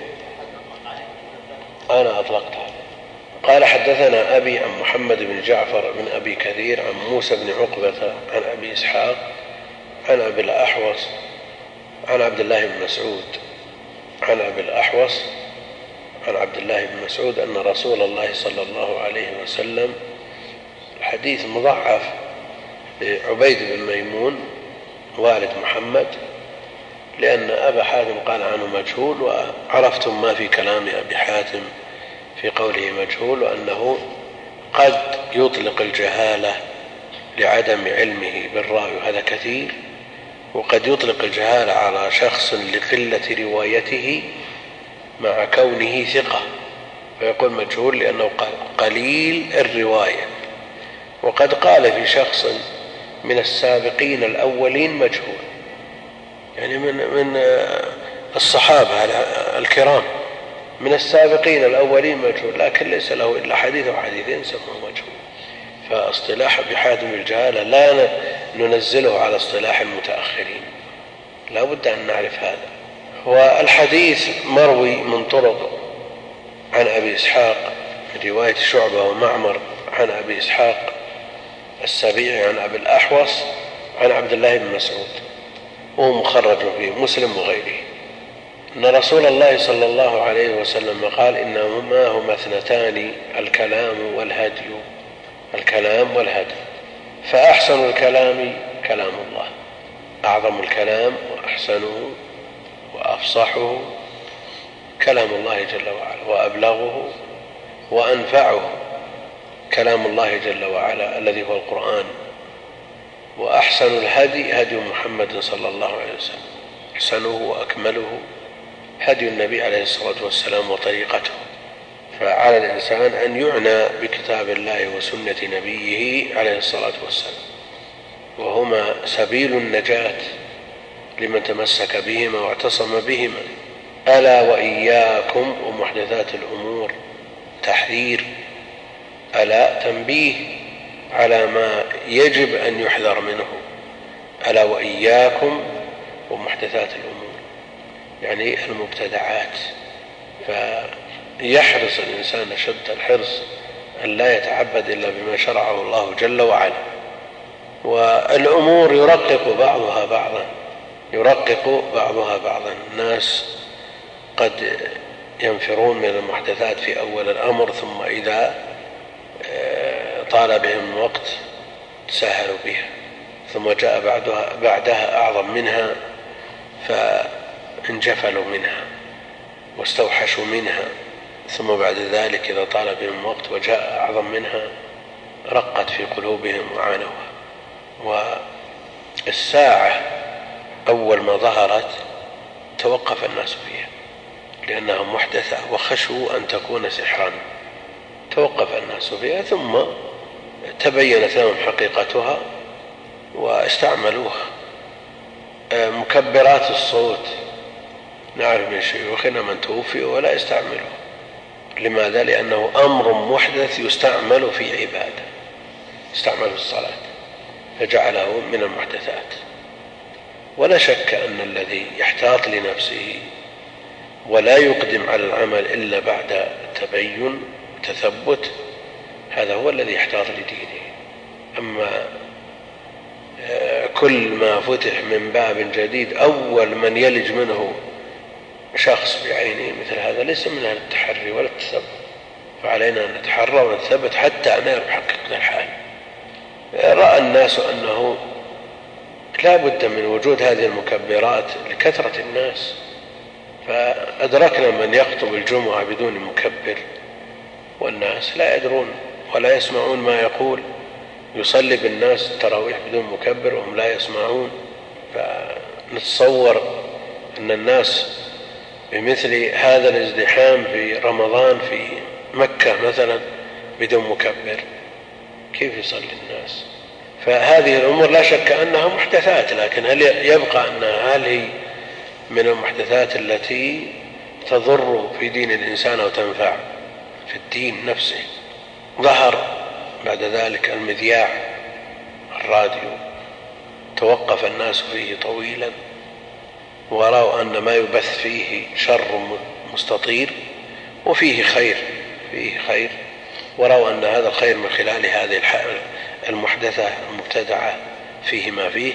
أنا أطلقتها. قال حدثنا أبي عن محمد بن جعفر بن أبي كثير عن موسى بن عقبة عن أبي إسحاق عن أبي الأحوص عن عبد الله بن مسعود عن أبي الأحوص عن عبد الله بن مسعود أن رسول الله صلى الله عليه وسلم، الحديث مضعف عبيد بن ميمون والد محمد، لأن أبا حاتم قال عنه مجهول، وعرفتم ما في كلام أبي حاتم في قوله مجهول، وأنه قد يطلق الجهالة لعدم علمه بالراوي، هذا كثير، وقد يطلق الجهالة على شخص لقلة روايته مع كونه ثقة فيقول مجهول لأنه قليل الرواية. وقد قال في شخص من السابقين الأولين مجهول، يعني من الصحابة الكرام من السابقين الأولين مجهول، لكن ليس له إلا حديث وحديثين سموه مجهول. فاصطلاح أبي حاتم الجهالة لا ننزله على اصطلاح المتأخرين، لا بد أن نعرف هذا. والحديث مروي من طرق عن أبي إسحاق من رواية شعبة ومعمر عن أبي إسحاق السبيعي عن أبي الأحوص عن عبد الله بن مسعود، وهو مخرج في مسلم وغيره. أن رسول الله صلى الله عليه وسلم قال إنما هما اثنتان الكلام والهدي فأحسن الكلام كلام الله، أعظم الكلام وأحسنه وأفصحه كلام الله جل وعلا، وأبلغه وأنفعه كلام الله جل وعلا الذي هو القرآن، وأحسن الهدي هدي محمد صلى الله عليه وسلم، أحسنه وأكمله هدي النبي عليه الصلاة والسلام وطريقته. فعلى الإنسان أن يعنى بكتاب الله وسنة نبيه عليه الصلاة والسلام، وهما سبيل النجاة لمن تمسك بهما واعتصم بهما. ألا وإياكم ومحدثات الأمور، تحذير، ألا تنبيه على ما يجب أن يحذر منه. ألا وإياكم ومحدثات الأمور يعني المبتدعات، فيحرص الإنسان شد الحرص أن لا يتعبد إلا بما شرعه الله جل وعلا. والأمور يرقق بعضها بعضا. الناس قد ينفرون من المحدثات في أول الأمر، ثم إذا طال بهم الوقت تساهلوا بها، ثم جاء بعدها أعظم منها فانجفلوا منها واستوحشوا منها، ثم بعد ذلك إذا طال بهم الوقت وجاء أعظم منها رقت في قلوبهم وعانوها. والساعة أول ما ظهرت توقف الناس فيها لأنها محدثة وخشوا أن تكون سحرا، توقف الناس فيها ثم تبينت لهم حقيقتها واستعملوها. مكبرات الصوت نعرف من شيوخنا من توفي ولا يستعملوه. لماذا؟ لأنه أمر محدث يستعمل في عبادة، يستعمل في الصلاة، فجعله من المحدثات. ولا شك أن الذي يحتاط لنفسه ولا يقدم على العمل إلا بعد تبين تثبت، هذا هو الذي يحتاط لدينه. أما كل ما فتح من باب جديد أول من يلج منه شخص بعينه مثل هذا ليس من أهل التحري ولا التثبت، فعلينا أن نتحرى ونتثبت حتى نعرف حقيقة الحال. رأى الناس أنه لا بد من وجود هذه المكبرات لكثرة الناس، فأدركنا من يخطب الجمعة بدون مكبر والناس لا يدرون ولا يسمعون ما يقول، يصلي بالناس التراويح بدون مكبر وهم لا يسمعون. فنتصور أن الناس بمثل هذا الازدحام في رمضان في مكة مثلا بدون مكبر كيف يصلي الناس؟ فهذه الأمور لا شك أنها محدثات، لكن هل يبقى أنها هل هي من المحدثات التي تضر في دين الإنسان أو تنفع في الدين نفسه؟ ظهر بعد ذلك المذياع، الراديو، توقف الناس فيه طويلا ورأوا أن ما يبث فيه شر مستطير وفيه خير، ورأوا أن هذا الخير من خلال هذه المحدثة المبتدعة فيه ما فيه،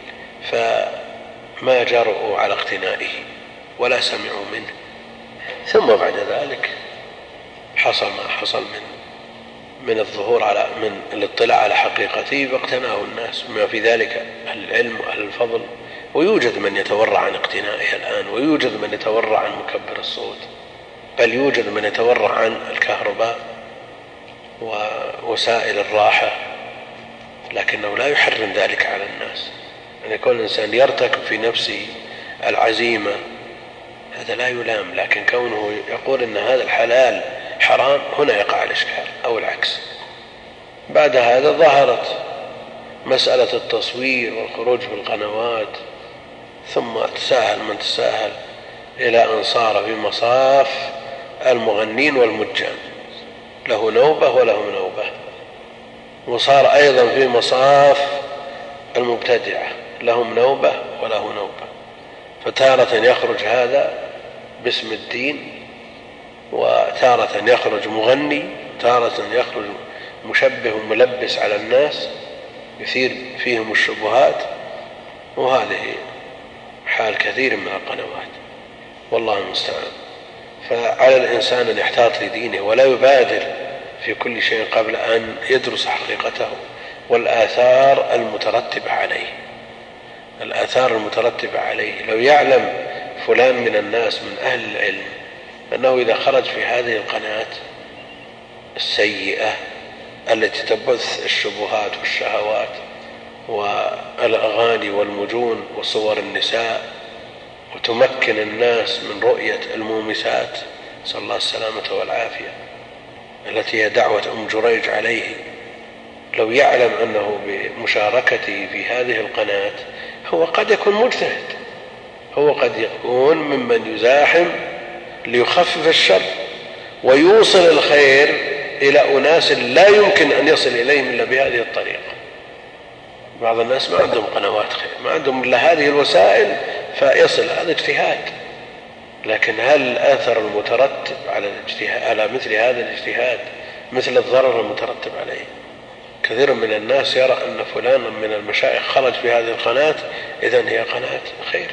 فما جرؤوا على اقتنائه ولا سمعوا منه. ثم بعد ذلك حصل ما حصل من الظهور من الاطلاع على حقيقته فاقتناه الناس، بما في ذلك أهل العلم وأهل الفضل. ويوجد من يتورع عن اقتنائها الآن، ويوجد من يتورع عن مكبر الصوت، بل يوجد من يتورع عن الكهرباء ووسائل الراحة، لكنه لا يحرم ذلك على الناس. أن يكون الإنسان يرتكب في نفسه العزيمة هذا لا يلام، لكن كونه يقول إن هذا الحلال حرام هنا يقع الإشكال، أو العكس. بعد هذا ظهرت مسألة التصوير والخروج في القنوات، ثم تساهل من تساهل إلى أن صار في مصاف المغنين والمجان، له نوبة وله نوبة، وصار أيضا في مصاف المبتدعة، لهم نوبة وله نوبة. فتارة يخرج هذا باسم الدين، وتارة يخرج مغني، تارة يخرج مشبه ملبس على الناس يثير فيهم الشبهات. وهذه حال كثير من القنوات. والله المستعان. فعلى الإنسان أن يحتاط لدينه ولا يبادر في كل شيء قبل أن يدرس حقيقته والآثار المترتبة عليه. الآثار المترتبة عليه، لو يعلم فلان من الناس من أهل العلم أنه إذا خرج في هذه القناة السيئة التي تبث الشبهات والشهوات والأغاني والمجون وصور النساء وتمكن الناس من رؤية المومسات، نسأل الله السلامة والعافية، التي هي دعوة أم جريج عليه، لو يعلم أنه بمشاركته في هذه القناة هو قد يكون مجتهد، هو قد يكون ممن يزاحم ليخفف الشر ويوصل الخير إلى أناس لا يمكن أن يصل إليهم إلا بهذه الطريقة. بعض الناس ما عندهم قنوات خير، ما عندهم إلا هذه الوسائل فيصل، هذا اجتهاد. لكن هل الأثر المترتب على مثل هذا الاجتهاد مثل الضرر المترتب عليه؟ كثير من الناس يرى أن فلان من المشايخ خرج في هذه القناة إذن هي قناة خير،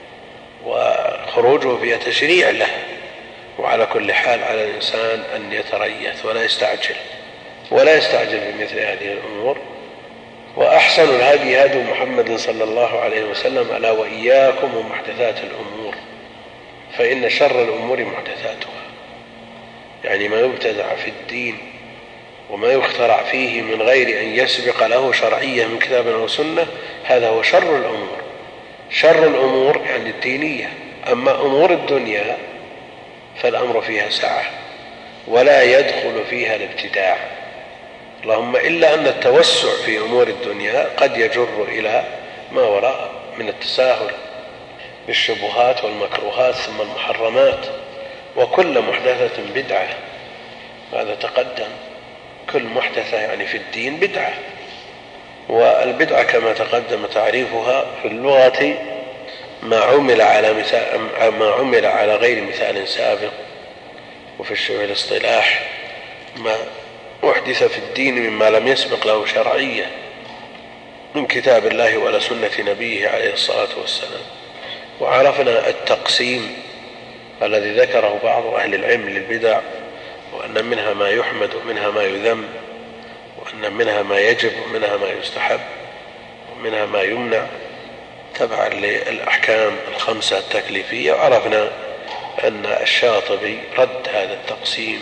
وخروجه فيها تشريع له. وعلى كل حال على الإنسان أن يتريث ولا يستعجل بمثل هذه الأمور. وأحسن الهدي هدي محمد صلى الله عليه وسلم: ألا وإياكم ومحدثات الأمور فإن شر الأمور محدثاتها. يعني ما يبتدع في الدين وما يخترع فيه من غير أن يسبق له شرعية من كتاب أو سنة، هذا هو شر الأمور. شر الأمور يعني الدينية. أما أمور الدنيا فالأمر فيها سعة ولا يدخل فيها الابتداع، اللهم إلا أن التوسع في أمور الدنيا قد يجر إلى ما وراء من التساهل بالشبهات والمكروهات ثم المحرمات. وكل محدثة بدعة، هذا تقدم، كل محدثة يعني في الدين بدعة. والبدعة كما تقدم تعريفها في اللغة ما عمل على غير مثال سابق، وفي الاصطلاح ما أحدث في الدين مما لم يسبق له شرعية من كتاب الله ولا سنة نبيه عليه الصلاة والسلام. وعرفنا التقسيم الذي ذكره بعض أهل العلم للبدع، وأن منها ما يحمد ومنها ما يذم، وأن منها ما يجب ومنها ما يستحب ومنها ما يمنع تبعا للأحكام الخمسة التكليفية. وعرفنا أن الشاطبي رد هذا التقسيم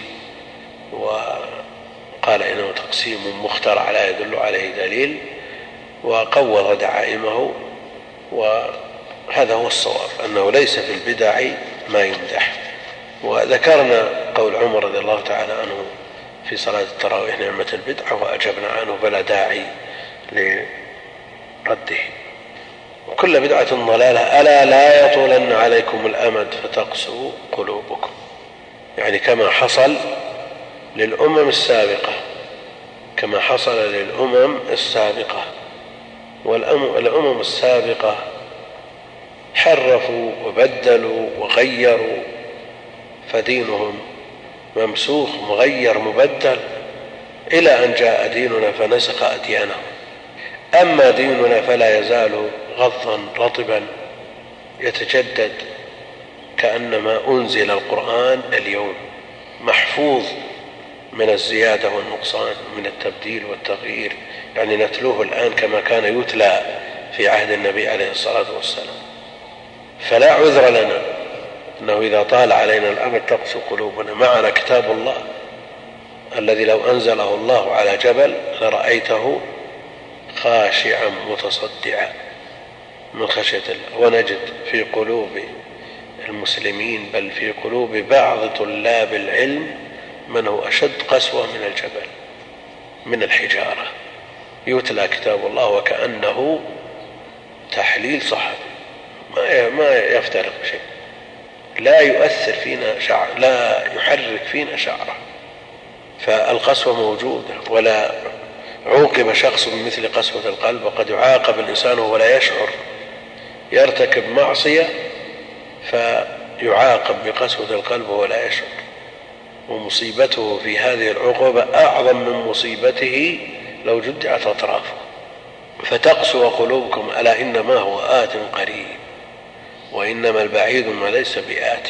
وقال إنه تقسيم مخترع لا يدل عليه دليل، وقوض دعائمه. وهذا هو الصواب، أنه ليس في البدع ما يمدح. وذكرنا قول عمر رضي الله تعالى عنه في صلاة التراويح: نعمة البدعة وأجبنا عنه فلا داعي لرده. وكل بدعة ضلالة، ألا لا يطولن عليكم الأمد فتقسو قلوبكم. يعني كما حصل للأمم السابقة، كما حصل للأمم السابقة. والأمم السابقة حرفوا وبدلوا وغيروا، فدينهم ممسوخ مغير مبدل إلى أن جاء ديننا فنسخ أديانهم. أما ديننا فلا يزال غضا رطبا يتجدد كأنما أنزل القرآن اليوم، محفوظ من الزيادة والنقصان، من التبديل والتغيير. يعني نتلوه الآن كما كان يتلى في عهد النبي عليه الصلاة والسلام. فلا عذر لنا أنه إذا طال علينا الأمر تقسو قلوبنا. معنا كتاب الله الذي لو أنزله الله على جبل لرأيته خاشعا متصدعا من خشية الله. ونجد في قلوب المسلمين بل في قلوب بعض طلاب العلم من هو أشد قسوة من الجبل، من الحجارة. يتلى كتاب الله وكأنه تحليل صحفي، ما يفترق شيء، لا يؤثر فينا شعر، لا يحرك فينا شعره. فالقسوة موجودة. ولا عوقب شخص بمثل قسوة القلب، وقد يعاقب الإنسان ولا يشعر، يرتكب معصية فيعاقب بقسوة القلب ولا يشعر. ومصيبته في هذه العقوبة أعظم من مصيبته لو جدعت أطرافه. فتقسو قلوبكم ألا إنما هو آت قريب وإنما البعيد ما ليس بآت.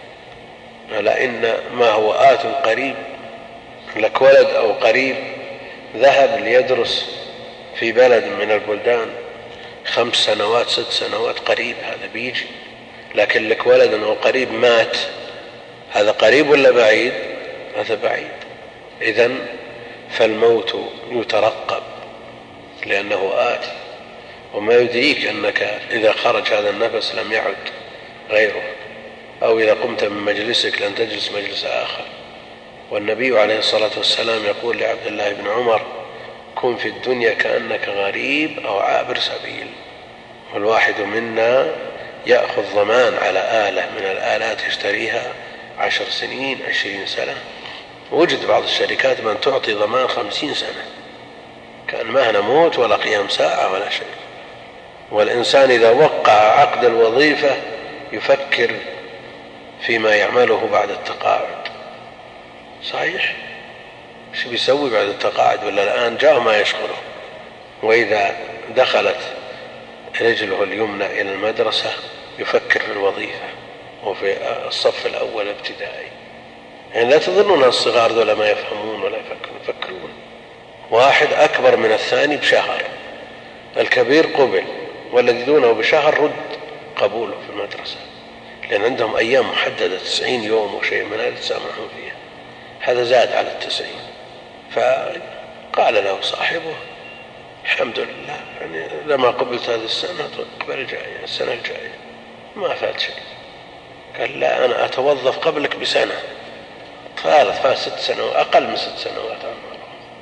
ألا إن ما هو آت قريب. لك ولد أو قريب ذهب ليدرس في بلد من البلدان 5 سنوات 6 سنوات، قريب هذا بيجي. لكن لك ولد أو قريب مات، هذا قريب ولا بعيد؟ هذا بعيد. إذن فالموت يترقب لأنه آتي، وما يدريك أنك إذا خرج هذا النفس لم يعد غيره، أو إذا قمت من مجلسك لن تجلس مجلس آخر. والنبي عليه الصلاة والسلام يقول لعبد الله بن عمر: كن في الدنيا كأنك غريب أو عابر سبيل. والواحد منا يأخذ ضمان على آلة من الآلات يشتريها 10 سنين 20 سنة. وجد بعض الشركات من تعطي ضمان 50 سنة، كأن ما نموت ولا قيام ساعة ولا شيء. والإنسان إذا وقع عقد الوظيفة يفكر فيما يعمله بعد التقاعد. صحيح، شو بيسوي بعد التقاعد؟ ولا الآن جاء ما يشغله. وإذا دخلت رجله اليمنى إلى المدرسة يفكر في الوظيفة، وفي الصف الأول ابتدائي. يعني لا تظنون الصغار ذولا ما يفهمون ولا يفكرون. واحد أكبر من الثاني بشهر، الكبير قبل، والذي دونه بشهر رد قبوله في المدرسة، لأن عندهم أيام محددة 90 يوم وشيء من هذا يتسامحون فيها. هذا زاد على 90. فقال له صاحبه: الحمد لله، يعني لما قبلت هذه السنة تقبل الجاية، السنة الجاية ما فات شيء. قال: لا، أنا أتوظف قبلك بسنة. فات 6 سنوات، أقل من 6 سنوات عمره.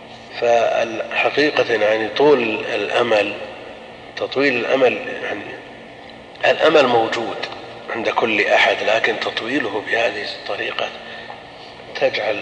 فالحقيقة يعني طول الأمل، تطويل الأمل، يعني الأمل موجود عند كل أحد، لكن تطويله بهذه الطريقة تجعل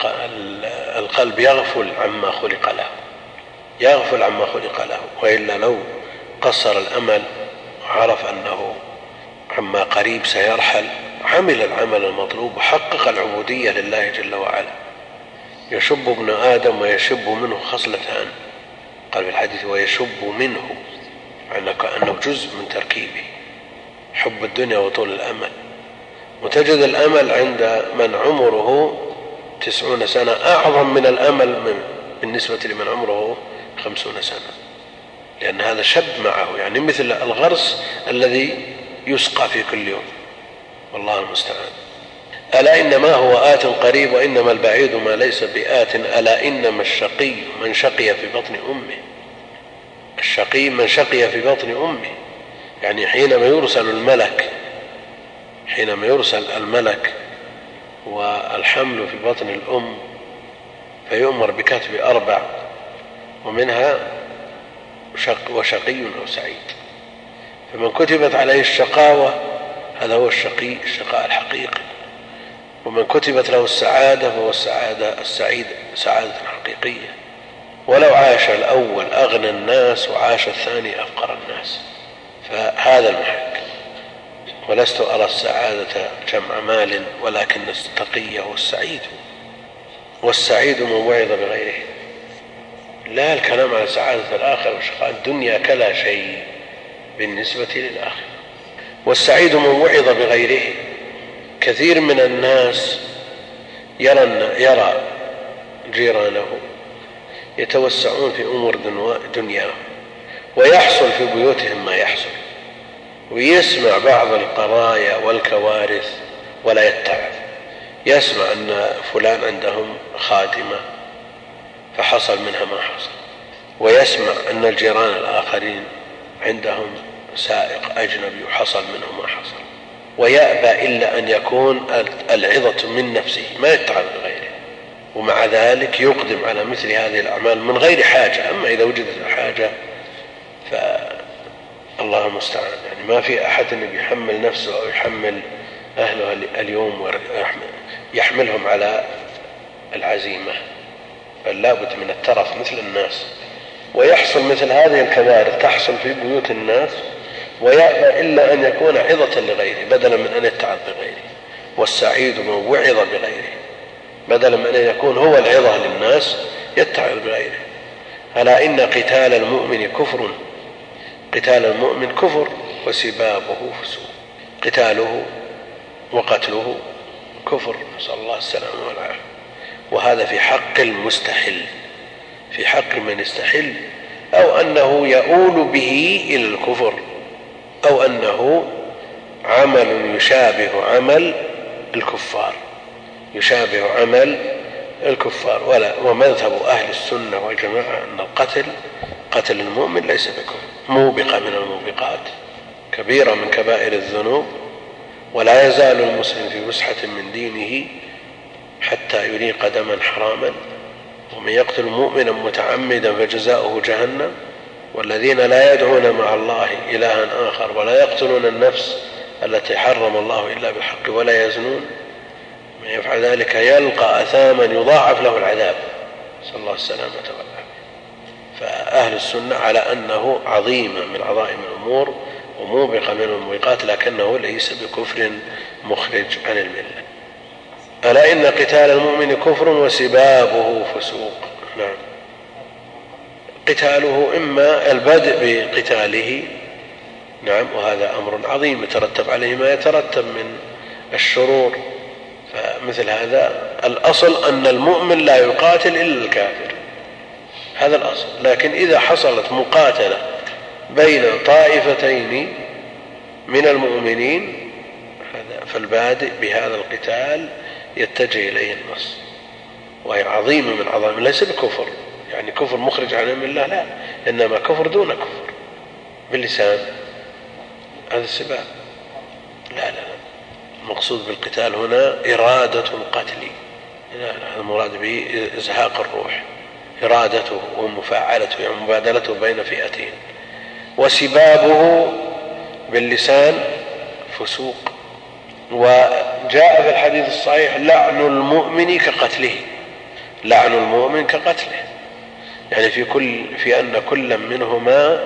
القلب يغفل عما خلق له، يغفل عما خلق له. وإلا لو قصر الأمل وعرف أنه عما قريب سيرحل عمل العمل المطلوب وحقق العبودية لله جل وعلا. يشب ابن آدم ويشب منه خصلتان، قال في الحديث: ويشب منه، أنه جزء من تركيبه، حب الدنيا وطول الأمل. وتجد الأمل عند من عمره 90 سنة أعظم من الأمل بالنسبة لمن عمره 50 سنة، لأن هذا شب معه، يعني مثل الغرس الذي يسقى في كل يوم. والله المستعان. ألا إنما هو آت قريب وإنما البعيد ما ليس بآت. ألا إنما الشقي من شقي في بطن أمه. الشقي من شقي في بطن أمه، يعني حينما يرسل الملك والحمل في بطن الأم فيؤمر بكتب 4، ومنها وشقي أو سعيد. فمن كتبت عليه الشقاوة هذا هو الشقاء الحقيقي، ومن كتبت له السعادة فهو السعيد سعادة حقيقية. ولو عاش الأول أغنى الناس وعاش الثاني أفقر الناس، فهذا المحك. ولست أرى السعادة جمع مال، ولكن التقي هو السعيد، والسعيد من وعظ بغيره. لا الكلام على سعادة الآخر وشقاء الدنيا كلا شيء بالنسبة للآخر. والسعيد من وعظ بغيره. كثير من الناس يرى جيرانه يتوسعون في أمور دنياهم، ويحصل في بيوتهم ما يحصل، ويسمع بعض القضايا والكوارث ولا يتعظ. يسمع أن فلان عندهم خادمة فحصل منها ما حصل، ويسمع أن الجيران الآخرين عندهم سائق أجنبي وحصل منه ما حصل، ويأبى إلا أن يكون العظة من نفسه، ما يتعظ بغيره. ومع ذلك يقدم على مثل هذه الأعمال من غير حاجة. أما إذا وجدت الحاجة فالله المستعان. يعني ما في أحد يحمل نفسه أو يحمل أهله اليوم يحملهم على العزيمة، بل لابد من الترف مثل الناس. ويحصل مثل هذه الكوارث تحصل في بيوت الناس، ويأبى إلا أن يكون عظة لغيره بدلا من أن يتعظ بغيره. والسعيد من وعظ بغيره، بدلا من أن يكون هو العظة للناس يتعظ بغيره. ألا إن قتال المؤمن كفر، قتال المؤمن كفر وسبابه فسوق. قتاله وقتله كفر، نسأل الله السلامة والعافية. وهذا في حق المستحل، في حق من يستحل، أو أنه يؤول به إلى الكفر، أو أنه عمل يشابه عمل الكفار، يشابه عمل الكفار. ومذهب أهل السنة والجماعة أن قتل المؤمن ليس بكفر، موبقة من الموبقات، كبيرة من كبائر الذنوب، ولا يزال المسلم في فسحة من دينه حتى يريق دما حراما. ومن يقتل مؤمنا متعمدا فجزاؤه جهنم. والذين لا يدعون مع الله إلها آخر ولا يقتلون النفس التي حرم الله إلا بالحق ولا يزنون، من يفعل ذلك يلقى أثاما يضاعف له العذاب، نسأل الله السلامة والعافية. فأهل السنة على أنه عظيمة من عظائم الأمور وموبقة من الموبقات، لكنه ليس بكفر مخرج عن الملة. ألا إن قتال المؤمن كفر وسبابه فسوق. نعم، قتاله إما البدء بقتاله، نعم، وهذا أمر عظيم يترتب عليه ما يترتب من الشرور. فمثل هذا الأصل أن المؤمن لا يقاتل إلا الكافر، هذا الأصل. لكن إذا حصلت مقاتلة بين طائفتين من المؤمنين فالبادئ بهذا القتال يتجه إليه النص، وهي عظيمة من عظائم، ليس بكفر يعني كفر مخرج عن الله، لا، إنما كفر دون كفر باللسان، هذا السباب. لا، المقصود بالقتال هنا إرادة القتل، هذا المراد به إزهاق الروح، إرادته ومفاعلته يعني مبادلته بين فئتين. وسبابه باللسان فسوق. وجاء في الحديث الصحيح لعن المؤمن كقتله، لعن المؤمن كقتله، يعني في أن كل منهما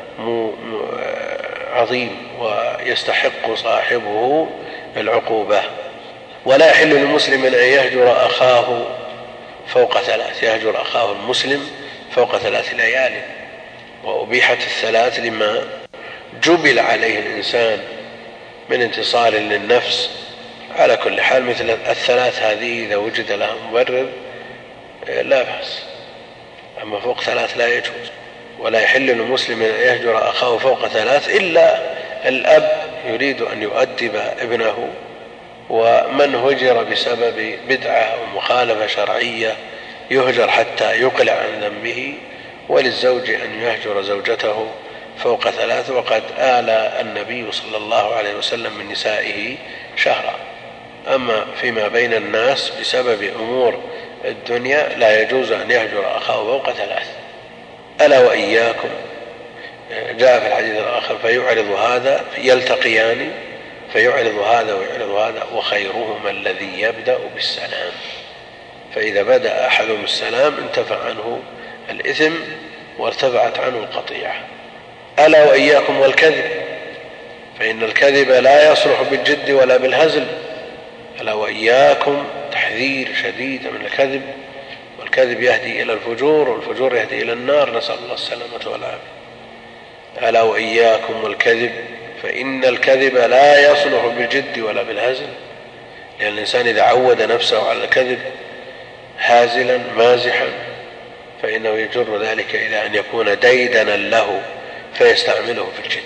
عظيم ويستحق صاحبه العقوبة. ولا يحل للمسلم أن يهجر أخاه فوق 3، يهجر أخاه المسلم فوق 3 ليال. وأبيحت 3 لما جبل عليه الإنسان من انتصار للنفس. على كل حال مثل 3 هذه إذا وجد لها مبرر لا بأس، أما فوق 3 لا يجوز. ولا يحل للمسلم أن يهجر أخاه فوق 3 إلا الأب يريد أن يؤدب ابنه، ومن هجر بسبب بدعة أو مخالفة شرعية يهجر حتى يقلع عن ذنبه. وللزوج أن يهجر زوجته فوق 3، وقد آلى النبي صلى الله عليه وسلم من نسائه شهرا. أما فيما بين الناس بسبب أمور الدنيا لا يجوز أن يهجر أخاه فوق 3. ألا وإياكم، جاء في الحديث الآخر فيعرض هذا، يلتقيان فيعرض هذا ويعرض هذا، وخيرهما الذي يبدأ بالسلام، فإذا بدأ أحدهم السلام انتفع عنه الإثم وارتفعت عنه القطيعة. ألا وإياكم والكذب، فإن الكذب لا يصلح بالجد ولا بالهزل. ألا وإياكم، تحذير شديد من الكذب، والكذب يهدي إلى الفجور، والفجور يهدي إلى النار، نسأل الله السلامة والعافية. ألا وإياكم والكذب، فإن الكذب لا يصلح بالجد ولا بالهزل، لأن الإنسان إذا عود نفسه على الكذب هازلا مازحا فإنه يجر ذلك إلى أن يكون ديدنا له فيستعمله في الجد.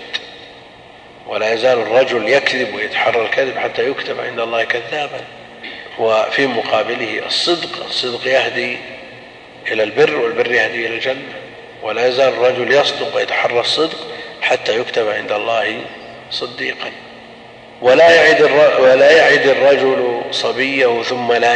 ولا يزال الرجل يكذب ويتحرى الكذب حتى يكتب عند الله كذابا. وفي مقابله الصدق يهدي إلى البر، والبر يهدي إلى الجنة. ولا يزال الرجل يصدق ويتحرى الصدق حتى يكتب عند الله صديقا. ولا يعد الرجل صبيه ثم لا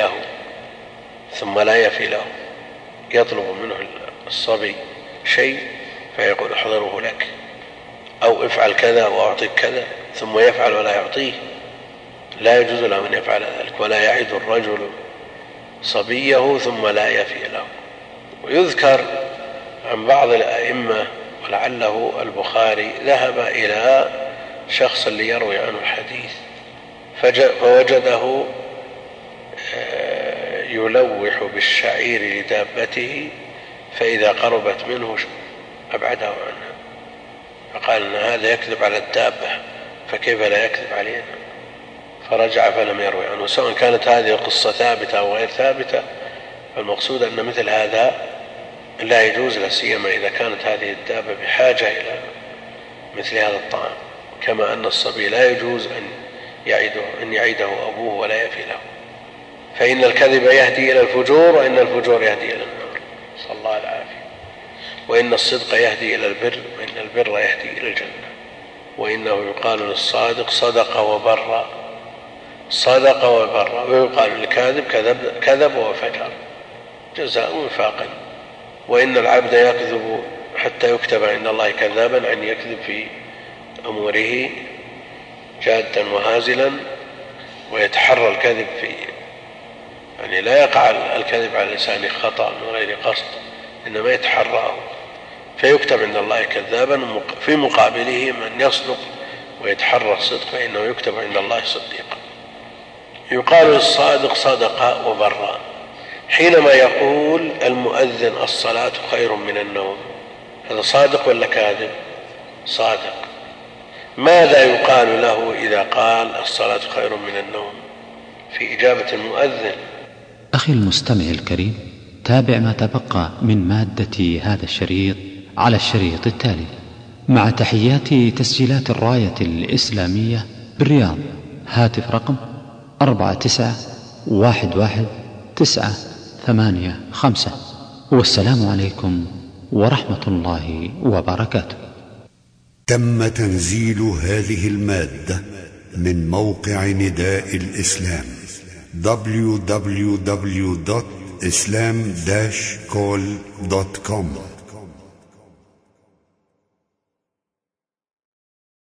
يفي له، يطلب منه الصبي شيء فيقول احضره لك، أو افعل كذا وأعطيك كذا، ثم يفعل ولا يعطيه، لا يجوز له أن يفعل ذلك. ولا يعد الرجل صبيه ثم لا يفي له. ويذكر عن بعض الأئمة ولعله البخاري ذهب إلى شخص ليروي عنه الحديث فوجده يلوح بالشعير لدابته، فإذا قربت منه أبعده عنها، فقال إن هذا يكذب على الدابة، فكيف لا يكذب علينا؟ فرجع فلم يروي عنه. سواء كانت هذه القصة ثابتة أو غير ثابتة، فالمقصود أن مثل هذا لا يجوز، لا سيما إذا كانت هذه الدابة بحاجة إلى مثل هذا الطعام، كما أن الصبي لا يجوز أن يعيده أبوه ولا يفي له، فإن الكذب يهدي إلى الفجور، وإن الفجور يهدي إلى النار، صلى الله العافية. وإن الصدق يهدي إلى البر، وإن البر يهدي إلى الجنة. وإنه يقال للصادق صدق وبر، صدق وبر، ويقال للكاذب كذب وفجر، جزاء وفاقا. وإن العبد يكذب حتى يكتب عند الله كذابا، أن يكذب في أموره جادا وهازلا، ويتحرى الكذب فيه، يعني لا يقع الكذب على لسانه خطأ من غير قصد، إنما يتحراه فيكتب عند الله كذابا. في مقابله من يصدق ويتحرى الصدق فإنه يكتب عند الله صديقا. يقال للصادق صدق وبر حينما يقول المؤذن الصلاة خير من النوم، هذا صادق ولا كاذب؟ صادق. ماذا يقال له إذا قال الصلاة خير من النوم في إجابة المؤذن؟ أخي المستمع الكريم، تابع ما تبقى من مادة هذا الشريط على الشريط التالي، مع تحيات تسجيلات الراية الإسلامية بالرياض. هاتف رقم 49111985. والسلام عليكم ورحمة الله وبركاته. تم تنزيل هذه المادة من موقع نداء الإسلام www.islam-call.com